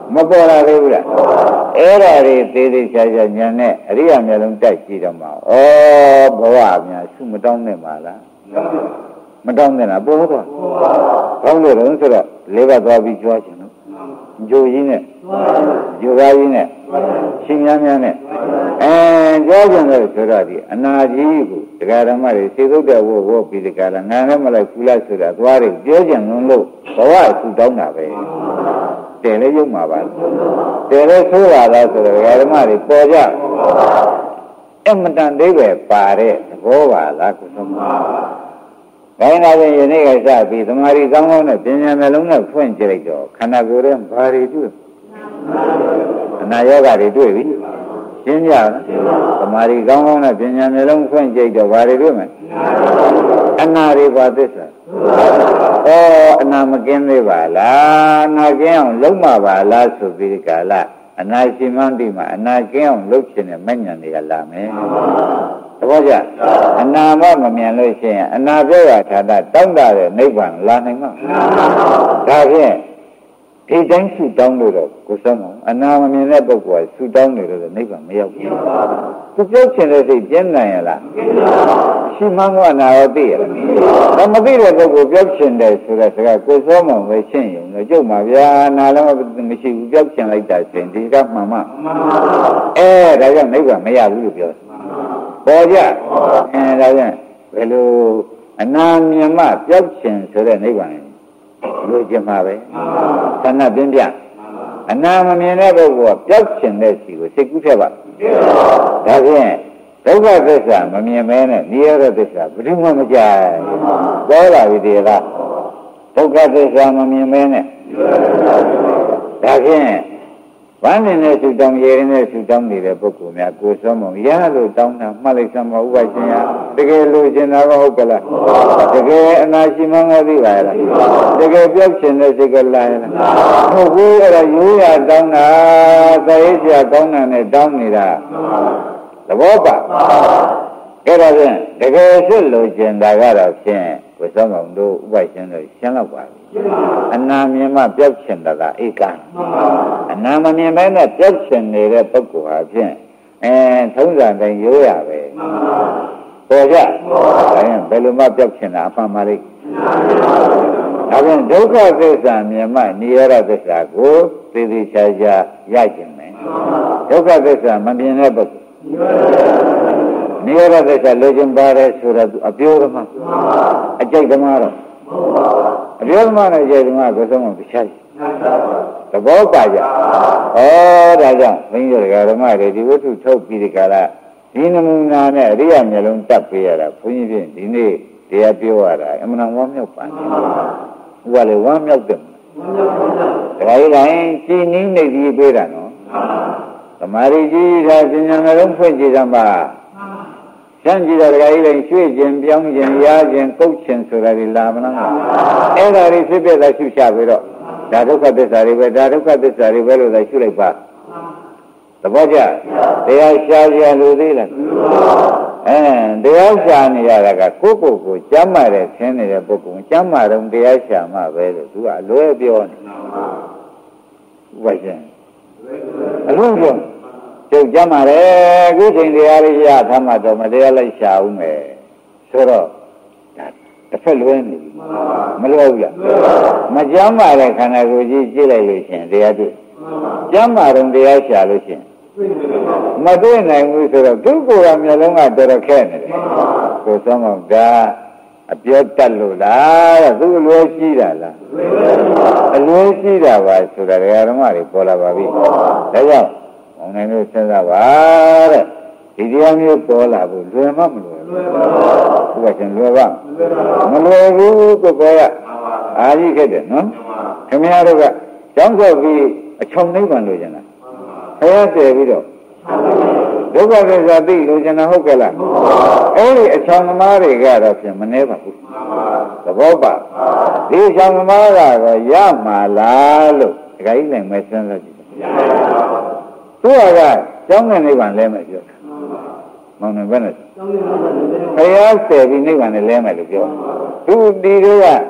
မပေါ်လာသေးဘူးလားအဲ့ဒါတွေသေးသေးချာချာညာနဲ့အရိယာမျက်လုံးတိုက်ကြည့်တော့မှဩဘဝများဆုမတောင်းနဲ့ပါလားမတောင်းနဲ့လားပေါ်တော့ကောင်းလို့တော့ဆိုတော့လေးဘက်သွားပြီးကြွားခြင်းလို့ဂျိုကြီးနဲ့ဂျိုကားကြီးနဲ့ရှင်များများနဲ့အဲကြွားခြင်းလို့ဆိုတော့ဒီအနာကြီးကိုတရားဓမ္မတွေစေသုတ်တဲ့ဝဝပြီးဒီကလာငါလည်းမလိုက်ဘူးလားဆိုတာသွားတယ်ပြောကြံလို့ဘဝဆုတောင်းတာပဲတယ်လည်းရုပ်မှာပါတယ်လည်းဆိုးပါလားဆိုတော့ဓမ္မတွေပေါ်ကြအမတန်သေးပဲပါတဲ့သဘောပါလားကိုသုံးပါဒါရင်လည်းယနေ့ကစပြီးသမာဓိကောင်းကောင်းနဲ့ပညာမျိုးလုံးနဲ့ဖွင့်ကြည့်လိုက်တော့ခန္ဓာကိုယ်ရဲ့ဘာတွေတွေ့အနာယောဂတွေတွေ့ပြီရှင်းကြလားသမာဓိကောင်းကောင်းနဲ့ပညာမျိုးလုံးဖွင့်ကြည့်တော့ဘာတွေတွေ့မလဲအနာတွေပါသစ္စာဩအနာမကင်းသေးပါလားအနာကင်းအောင်လုံးမပါလားဆိုပြီးဒီကလာအနာရှိမှန်းဒီမှာအနာကင်းအောင်လုပ်ခြင်းနဲ့မဉ္ဇဉ်တွေကလာမယ်သဘောကျအနာမမမြင်လို့ရှိရင်အနာပြောရထာတာတောင်းတတဲ့နိဗ္ဗာန်လာနိုင်မှာဒါဖြင့်ဒီတိုင်းဆုတောင်းလို့တော့ကိုယ်ဆုံးအနာမမြင်တဲ့ပုဂ္ဂိုလ်ကဆုတောင်းနေလို့နိဗ္ဗာန်မရောက်ဘူးသူပြောချင်တဲ့စိတ်ကျင်းနိုင်ရလားရှိမှန်းကအနာရောသိရလားဒါမသိတဲ့ပုဂ္ဂိုလ်ပြောချင်တယ်ဆိုတဲ့စကားကိုယ်ဆုံးမှပဲရှင်းရုံတော့ကျုပ်မှာဗျာနာလည်းမရှိဘူးပြောချင်လိုက်တာဆိုရင်ဒီကမှန်မှအဲဒါကြောင့်နိဗ္ဗာန်မရဘူးလို့ပြောပေါ်ကြအဲဒါကြောင့်ဘယ်လိုအနာမြင်မှပြောချင်ဆိုတဲ့နိဗ္ဗာန်လိုချင်မှာပဲသဏ္ဍပြင်းပြအနာမမြင်တဲ့ပုဂ္ဂိုလ်ကပြောချင်တဲ့စီကိုစိတ်ကူးထက်ပါဒါဖြင့်ဒုက္ခသစ္စာမမြင်မဲနဲ့နိရောဓသစ္စာဘယ်သူမှမကြိုက်ပေါ်လာပြီတည်းလားဒုက္ခသစ္စာမမြင်မဲနဲ့ဒါဖြင့်ဘာနဲ့နဲ့သူတောင်းရည်နဲ့သူတောင်းနေတဲ့ပုဂ္ဂိုလ်များကိုယ်စောမရလို့တောင်းတာမှတ်လိုက်စမ်းပါဥပရှင်ရတကယ်လို့ကျင်တာကဟုတ်ကလားတကယ်အနာရှိမှန်းသိပါရဲ့လားတကယ်ပြောက်ရှင်တဲ့စိတ်ကလာရဲ့လားဟုတ်ဘူးအဲ့ဒါရိုးရတောင်းတာသရေဆရာကောင်းတာနဲ့တောင်းနေတာသဘောပါအဲ့ဒါဖြင့်တကယ်ဖြစ်လို့ကျင်တာကတော့ဖြင့်ကိုယ်စောမတို့ဥပရှင်တို့ရှင်းတော့ပါအနာမြင်မှပြောက်ချင်တာကဧကအနာမမြင်မဲနဲ့ပြောက်ချင်နေတဲ့ပုဂ္ဂိုလ်ဟာဖြင့်အဲထုံးစံတိုင်းရိုးရပဲပေါ်ကြဒါရင်ဘယ်လိုမှပြောက်ချင်တာအမှန်ပါလိမ့်ဒါဖြင့်ဒုက္ခသစ္စာမြင်မှနိရောဓသစ္စာကိုသေသေးချာချာရကျင်မယ်ဒုက္ခသစ္စာမမြင်တဲ့ပုဂ္ဂိုလ်နိရောဓသစ္စာလိုချင်ပါတယ်ဆိုတော့အပြောဓမ္မအကြိုက်ဓမ္မတော့အပြောဓမ္မနဲ့အကြိုက်ဓမ္မကိုသုံးဖို့တရားသဘောပါကြဩဒါကြောင့်ဘုန်းကြီးတို့ဓမ္မတွေဒီဝတ္ထုထုတ်ပြီးဒီကလာဒီနမူနာနဲ့အရိယာမျက်လုံးတက်ပေးရတာဘုန်းကြီးဖြင့်ဒီနေ့တရားပြောရတာအမှန်ဝမ်းမြောက်ပါနေဥပလေဝမ်းမြောက်တယ်ဒါကြီးတိုင်းကြည်နည်းနေပြီးပေးတာနော်သမာဓိကြီးတာပညာမျက်လုံးဖွင့်ကြည့်သမှာစမ်းကြည့်တော့ဒကာကြီးလည်းရွှေ့ခြင်းပြောင်းခြင်းရားခြင်းကုတ်ခြင်းဆိုတာဒီလာမလားအဲ့ဒါတွေဖြစ်ဖြစ်သာရှုချပြီးတော့ဒါဒုက္ခသစ္စာတွေပဲဒါဒုက္ခသစ္စာတွေပဲလို့သာရှုလိုက်ပါသဘောကျတရားရှားကြလို့သေးလားအဲတရားရှားနေရတာကကိုယ့်ကိုယ်ကိုကျမ်းမာတဲ့ဆင်းနေတဲ့ပုဂ္ဂိုလ်ကျမ်းမာတော့တရားရှားမှပဲလို့သူကအလွဲပြောနေဥပရှင်အလုံးစုံကျုပ်ကြမ်းပါတယ်ခုချိန်တရားလေးရထားမှတော့မတရားလိုက်ရှာဦးမယ်ဆိုတော့ဒါတစ်ဖက်လွဲနေပြီမလွဲဘူးလားမကြမ်းပါတဲ့ခန္ဓာကိုယ်ကြီးကြည့်လိုက်လို့ရှင်တရားတွေ့ကြမ်းပါတော့တရားရှာလို့ရှင်မတွေ့နိုင်ဘူးဆိုတော့သူ့ကိုယ်ကမျိုးလုံးကတော်တော်ခက်နေတယ်ကိုယ်ဆုံးတော့ဒါအပြောတတ်လို့လားတဲ့သူ့အလွဲရှိတာလားအလွဲရှိတာပါဆိုတာဓမ္မတွေပေါ်လာပါပြီဒါကြောင့်မောင်နိုင်တို့စဉ်းစားပါတဲ့ဒီတရားမျိုးပေါ်လာဖို့လွယ်မှမလွယ်ဘူးဘုရားရှင်လွယ်ပါမလွယ်ဘူးကိုယ်ကအာကြီးခဲ့တယ်နော်ခင်ဗျားတို့ကကျောင်းဆောက်ပြီးအချုံနိဗ္ဗာန်လိုချင်တာခရတည်ပြီးတော့ဒုက္ခသစ္စာသိလိုချင်တာဟုတ်ကဲ့လားအဲ့ဒီအချောင်သမားတွေကတော့ဖြင့်မနှဲပါဘူးသဘောပါဒီအချောင်သမားကတော့ရမှာလားလို့ဒကာကြီးနိုင်မဲ့စဉ်းစားကြည့်သူကကျောင်းနဲ့နိဗ္ဗာန်လဲမယ်ပြောတာမောင်နေဘယ်နဲ့ဘုရားဆယ်ပြီးနိဗ္ဗာန်နဲ့လဲမယ်လို့ပြောသူဒီတွေက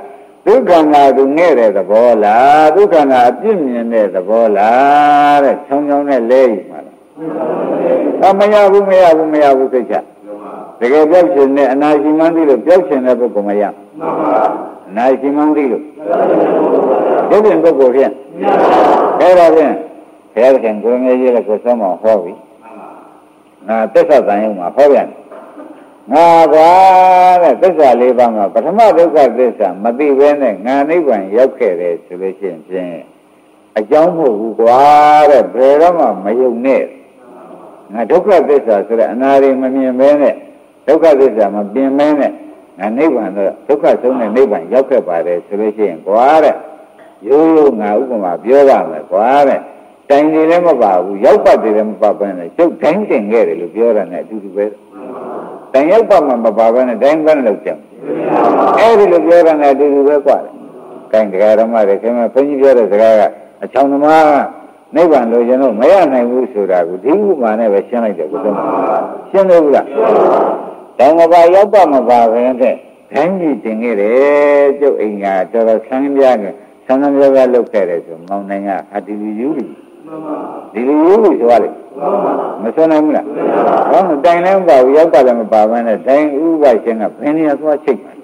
ဒုက္ခငါသူငဲ့တဲ့သဘောလားဒုက္ခငါအပြစ်မြင်တဲ့သဘောလားတဲ့ချောင်းချောင်းနဲ့လဲယူမှာလားအမရဘူးမရဘူးမရဘူးစိတ်ချတကယ်ပြောက်ရှင်နဲ့အနာရှိမှန်းသိလို့ပြောက်ရှင်တဲ့ပုဂ္ဂိုလ်မရအနာရှိမှန်းသိလို့ဒီပြင်ပုဂ္ဂိုလ်ဖြင့်အဲ့ဒါဖြင့်ဘုရားခင်ကိုရမေကြီးလည်းကိုဆုံးမဟောပြီငါသစ္စာတန်ရုံမှာဟောပြန်ငါကွာတဲ့သစ္စာလေးပါးမှာပထမဒုက္ခသစ္စာမသိဘဲနဲ့ငါနိဗ္ဗာန်ရောက်ခဲ့တယ်ဆိုလို့ရှိရင်ဖြင့်အကြောင်းမဟုတ်ဘူးကွာတဲ့ဘယ်တော့မှမယုံနဲ့ငါဒုက္ခသစ္စာဆိုတဲ့အနာရီမမြင်ဘဲနဲ့ဒုက္ခသစ္စာမပြင်မဲနဲ့ငါနိဗ္ဗာန်တော့ဒုက္ခဆုံးတဲ့နိဗ္ဗာန်ရောက်ခဲ့ပါတယ်ဆိုလို့ရှိရင်ကွာတဲ့ရိုးရိုးငါဥပမာပြောရမယ်ကွာတဲ့တိုင်နေလည်းမပါဘူးရောက်ပတ်တယ်လည်းမပါဘဲနဲ့ကျုပ်တိုင်းတင်ခဲ့တယ်လို့ပြောတာနဲ့အတူတူပဲတိုင်ရောက်ပတ်မှမပါဘဲနဲ့တိုင်းဘဲနဲ့လောက်ကြအဲ့ဒီလိုပြောတာနဲ့အတူတူပဲကွာတဲ့ခိုင်တရားဓမ္မတွေခင်ဗျဘုန်းကြီးပြောတဲ့စကားကအချောင်းသမားနိဗ္ဗာန်လိုချင်တော့မရနိုင်ဘူးဆိုတာကိုဒီဥပမာနဲ့ပဲရှင်းလိုက်တယ်ဘုရားရှင်းလို့ဘူးလားတောင်မပါရောက်ပါမပါပဲတဲ့ခိုင်းကြီးတင်ခဲ့တယ်ကျုပ်အိမ်ကတော်တော်ဆန်းပြားကဆန်းဆန်းပြားပြားလုပ်ခဲ့တယ်ဆိုမောင်နိုင်ကအတီလူယူလူဒီလူယူလူဆိုရလေမဆွနိုင်ဘူးလားဟောတိုင်လည်းမပါဘူးရောက်ပါလည်းမပါဘဲနဲ့တိုင်ဥပရှင်ကဘယ်နေရာသွားချိတ်ပါတ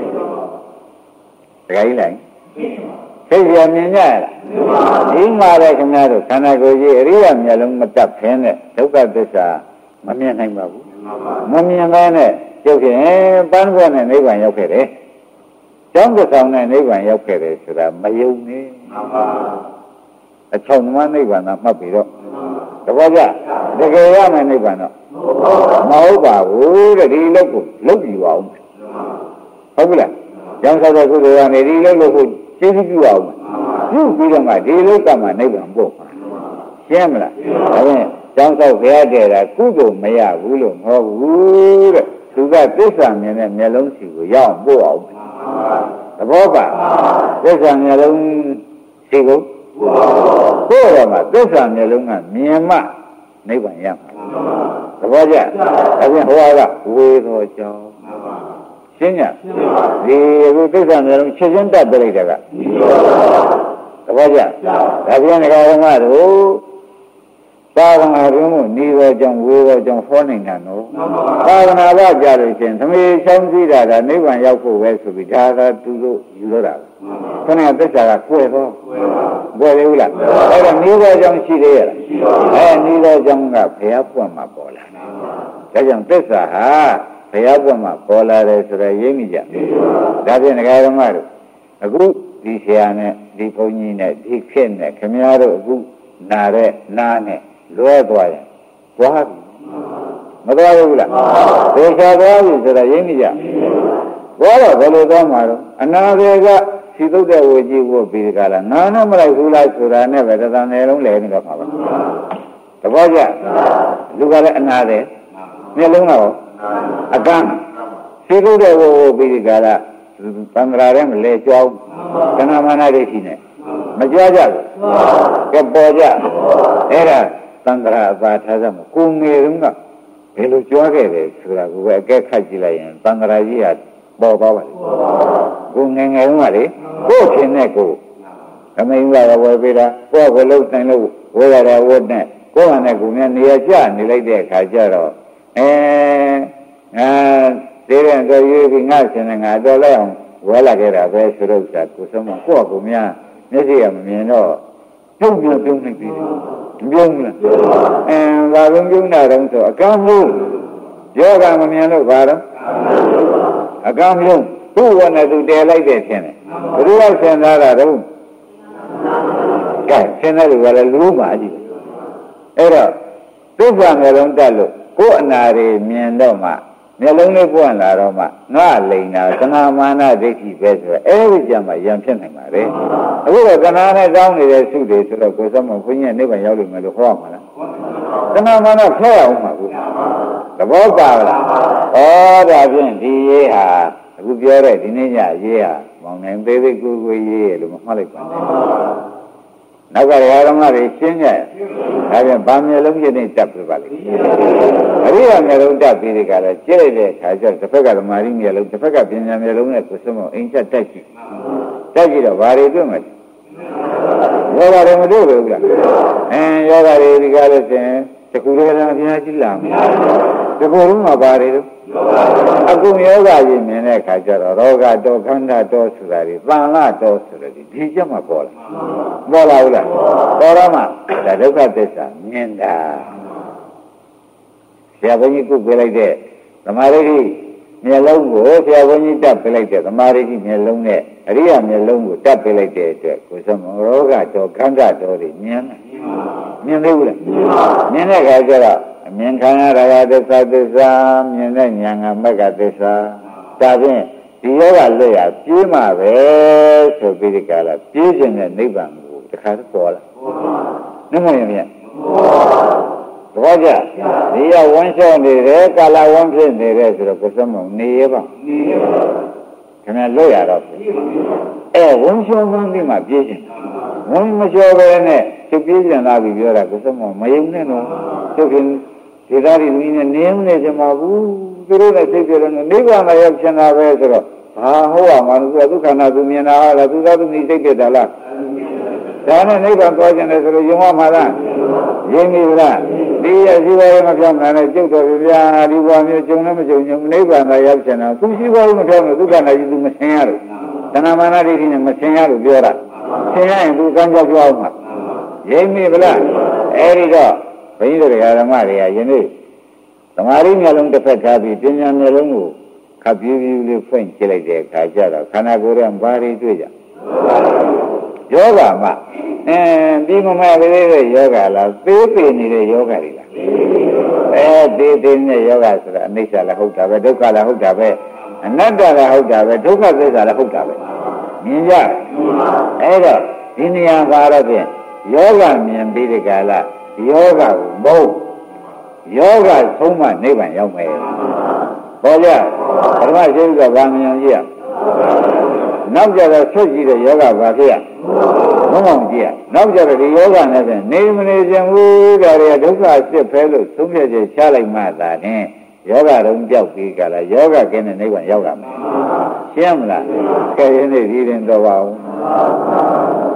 ခါကြီးလိုက်သိရမြင်ကြရလားဒီမှာလည်းခင်ဗျားတို့ခန္ဓာကိုယ်ကြီးအရိယာမျက်လုံးမတက်ဖင်းတဲ့ဒုက္ခသစ္စာမမြင်နိုင်ပါဘူးမမြင်ပဲနဲ့ကျုပ်ဖြင့်ပန်းခွက်နဲ့နိဗ္ဗာန်ရောက်ခဲ့တယ်ကျောင်းတစ်ဆောင်နဲ့နိဗ္ဗာန်ရောက်ခဲ့တယ်ဆိုတာမယုံနဲ့အချောင်းသမားနိဗ္ဗာန်သာမှတ်ပြီးတော့တဘောကြတကယ်ရမယ်နိဗ္ဗာန်တော့မဟုတ်ပါဘူးတဲ့ဒီလောက်ကိုလုပ်ပြီးပါဦးဟုတ်ပြီလားကျောင်းဆောက်တဲ့ကုသိုလ်ကနေဒီလောက်လို့ကျေးဇူးပြုအောင်ပြုပြီးတော့မှဒီလောကမှာနိဗ္ဗာန်ပို့ပါရှင်းမလားဒါဖြင့်ကျောင်းဆောက်ဖျားတဲ့တာကုသိုလ်မရဘူးလို့မဟုတ်ဘူးတဲ့သူကသစ္စာမြင်တဲ့မျက်လုံးစီကိုရအောင်ပို့အောင်သဘောပါသစ္စာမျက်လုံးစီကိုပို့ရမှာသစ္စာမျက်လုံးကမြင်မှနိဗ္ဗာန်ရမှာသဘောကျဒါဖြင့်ဟောကဝေသောကြောင့်ရှင်းညဒီအခုသစ္စာမျိုးလုံးချက်ချင်းတတ်ပြလိုက်တာကသဘောကျဒါပြန်ဒကာဓမ္မတို့သာသနာ့တွင်ကိုနေသောကြောင့်ဝေသောကြောင့်ဟောနေတာနော်သာသနာ့ဘာကြလို့ရှင်သမီးချောင်းစည်းတာကနိဗ္ဗာန်ရောက်ဖို့ပဲဆိုပြီးဒါသာသူတို့ယူလို့တာခဏသစ္စာကကွယ်သောကွယ်လေဘူးလားအဲ့ဒါနေသောကြောင့်ရှိသေးရလားအဲနေသောကြောင့်ကဘုရားပွင့်မှာပေါ်လာဒါကြောင့်သစ္စာဟာဘုရားပွင့်မှာပေါ်လာတယ်ဆိုတော့ရိပ်မိကြဒါဖြင့်ဒကာဓမ္မတို့အခုဒီဆရာနဲ့ဒီဘုန်းကြီးနဲ့ဒီခေတ်နဲ့ခင်ဗျားတို့အခုနာတဲ့နာနဲ့လွဲသွားရင်သွားပြီမသွားဘူးလားသေချာသွားပြီဆိုတော့ရိပ်မိကြသွားတော့ဘယ်လိုသွားမှာတော့အနာတွေကစီသုတ်တဲ့ဝေကြီးကိုပြီးကြလားနာနဲ့မလိုက်ဘူးလားဆိုတာနဲ့ပဲတသံနယ်လုံးလဲနေတော့မှာပါတဘောကြလူကလည်းအနာတယ်မျက်လုံးတော့အကန့်စီကုတဲ့ဝိုးပြီးဒီကလာသံဃာရဲမလဲကြောင်းကဏမာနဒိဋ္ဌိနဲ့မကြွားကြဘူးကဲပေါ်ကြအဲ့ဒါသံဃာအပါထားစမ်းကိုငယ်တုန်းကဘယ်လိုကြွားခဲ့တယ်ဆိုတာကိုပဲအကဲခတ်ကြည့်လိုက်ရင်သံဃာကြီးကပေါ်သွားပါလေကိုငယ်ငယ်တုန်းကလေကို့ချင်းနဲ့ကိုအမိန်ကဝယ်ပေးတာကိုယ့်ကိုလှုပ်နိုင်လို့ဝယ်ရတဲ့ဝတ်နဲ့ကိုယ့်ဟာနဲ့ကိုယ်များနေရာကျနေလိုက်တဲ့အခါကျတော့အဲငါသေးတဲ့တော့ရွေးပြီးငါရှင်နဲ့ငါတော်လိုက်အောင်ဝဲလာခဲ့တာပဲဆိုတော့စာကိုဆုံးမကိုယ့်ကိုများမျက်စိကမမြင်တော့ပြုံးပြုံးပြုံးနေပြီမပြုံးဘူးလားအဲဘာလို့ပြုံးတာတုံးဆိုအကန့်မှုယောဂမမြင်လို့ဘာတော့အကန့်မှုသူ့ဝနဲ့သူတည်လိုက်တဲ့ထင်တယ်ဘယ်လိုလဲဆင်သားတာတုံးကဲဆင်တဲ့လူကလည်းလူမှအကြည့်အဲ့တော့သစ္စာမျိုးလုံးတက်လို့ကိုယ်အနာတွေမြင်တော့မှမျက်လုံးလေးပွင့်လာတော့မှငါလိန်တာကနာမာနဒိဋ္ဌိပဲဆိုတော့အဲဒီကြမှာရံဖြစ်နိုင်ပါလေအခုတော့ကနာနဲ့တောင်းနေတဲ့စုတွေဆိုတော့ကိုယ်စမဘုန်းကြီးကနိဗ္ဗာန်ရောက်လို့မယ်လို့ဟောမှာလားကနာမာနဖျက်အောင်မှာဘူးသဘောပါလားဩဒါဖြင့်ဒီရေးဟာအခုပြောတဲ့ဒီနေ့ညရေးဟာမောင်နိုင်သေးသေးကိုကိုရေးလို့မမှတ်လိုက်ပါနဲ့နောက်ကရာဓမ္မတွေရှင်းကြတယ်ဒါပြန်ဗာမျက်လုံးချင်းနဲ့တက်ပြပါလိမ့်အရိယာမျက်လုံးတက်ပြီးဒီကလည်းကျဲတဲ့အခါကျတစ်ဖက်ကဓမ္မရီမျက်လုံးတစ်ဖက်ကပညာမျက်လုံးနဲ့ကိုယ်စမအိမ်ချက်တက်ကြည့်တက်ကြည့်တော့ဘာတွေတွေ့မှာယောဂတွေမတွေ့ဘူးလားအင်းယောဂတွေဒီကားလို့ရှင်တကူတွေကလည်းအများကြီးလာမယ်တကူလုံးမှာဘာတွေလဲအခုယောဂကြီးမြင်တဲ့အခါကျတော့ရောဂတော်ခန္ဓာတော်ဆိုတာဒီသံဃာတော်ဆိုတာဒီဒီချက်မှပေါ်လာပေါ်လာဘူးလားပေါ်တော့မှဒါဒုက္ခသစ္စာမြင်တာဆရာဘုန်းကြီးကုပြလိုက်တဲ့သမာဓိမျက်လုံးကိုဆရာဘုန်းကြီးတက်ပြလိုက်တဲ့သမာဓိမျက်လုံးနဲ့အရိယာမျက်လုံးကိုတက်ပြလိုက်တဲ့အတွက်ကိုယ်စမရောဂတော်ခန္ဓာတော်တွေမြင်တယ်မြင်သေးဘူးလားမြင်တဲ့အခါကျတော့အမြင်ခံရတာကသစ္စာသစ္စာမြင်တဲ့ဉာဏ်ကမဂ္ဂသစ္စာဒါဖြင့်ဒီယောဂလွတ်ရပြေးမှာပဲဆိုပြီးဒီကလာပြေးခြင်းနဲ့နိဗ္ဗာန်ကိုတခါတော့ပေါ်လာနှမရမြတ်ဘောကြဒီရဝန်းလျှောနေတယ်ကာလဝန်းဖြစ်နေတယ်ဆိုတော့ကိုယ်စမနေရပါနေရပါခင်ဗျာလွတ်ရတော့အဲဝန်းလျှောမှန်းပြီးမှပြေးခြင်းဝန်းမလျှောပဲနဲ့သူပြေးပြန်လာပြီးပြောတာကိုယ်စမမယုံနဲ့တော့သူခင်ဒီသားတွေနည်းနဲ့နေမနေကြမှာဘူးသူတို့နဲ့စိတ်ကြတယ်နိဗ္ဗာန်ရောက်ချင်တာပဲဆိုတော့ဘာဟုတ်ပါမှလို့သူကဒုက္ခနာသူမြင်တာလားသူသာသူနေစိတ်ကြတယ်လားဒါနဲ့နိဗ္ဗာန်သွားခြင်းတယ်ဆိုလို့ယုံရမှာလားယဉ်ပြီလားဒီရရှိပါရဲ့မပြောင်းနိုင်တဲ့ကျုပ်တော်ဗျာဒီဘဝမျိုးကျုံလည်းမကျုံညနိဗ္ဗာန်သာရောက်ချင်တာသူရှိပါဘူးမပြောင်းလို့ဒုက္ခနာကြီးသူမဆင်ရလို့တဏမာနဒိဋ္ဌိနဲ့မဆင်ရလို့ပြောတာဆင်ရရင်သူကံကြောက်ကြောက်မှာယဉ်ပြီလားအဲဒီတော့ဘုန်းကြီးတို့ဓမ္မတွေကယနေ့သမာဓိမျက်လုံးတစ်ဖက်ထားပြီးပညာမျက်လုံးကိုခပ်ပြူးပြူးလေးဖွင့်ကြည့်လိုက်တဲ့အခါကျတော့ခန္ဓာကိုယ်ရဲ့ဘာတွေတွေ့ကြယောဂမှာအင်းဒီမမလေးတဲ့ယောဂလားသေးသေးနေတဲ့ယောဂတွေလားအဲသေးသေးနေတဲ့ယောဂဆိုတာအနိစ္စလည်းဟုတ်တာပဲဒုက္ခလည်းဟုတ်တာပဲအနတ္တလည်းဟုတ်တာပဲဒုက္ခသစ္စာလည်းဟုတ်တာပဲမြင်ကြအဲ့တော့ဒီနေရာပါတော့ဖြင့်ယောဂမြင်ပြီးဒီကလာယောဂကိုမဟုတ်ယောဂဆုံးမနိဗ္ဗာန်ရောက်မယ်ပေါ်ကြပထမရှိကဗာမယံကြီးရနောက်ကြတော့ဆွတ်ကြည့်တဲ့ယောဂဘာဖြစ်ရမမောင်ကြည့်ရနောက်ကြတော့ဒီယောဂနဲ့ဆိုနေမနေခြင်းဘူးဒါတွေကဒုက္ခစစ်ဖဲလို့သုံးဖြတ်ချက်ချလိုက်မှသာနဲ့ယောဂတုံးပြောက်ပြီးကြလားယောဂကင်းတဲ့နိဗ္ဗာန်ရောက်ရမယ်ရှင်းမလားကဲရင်းနေဒီရင်တော့ပါဦး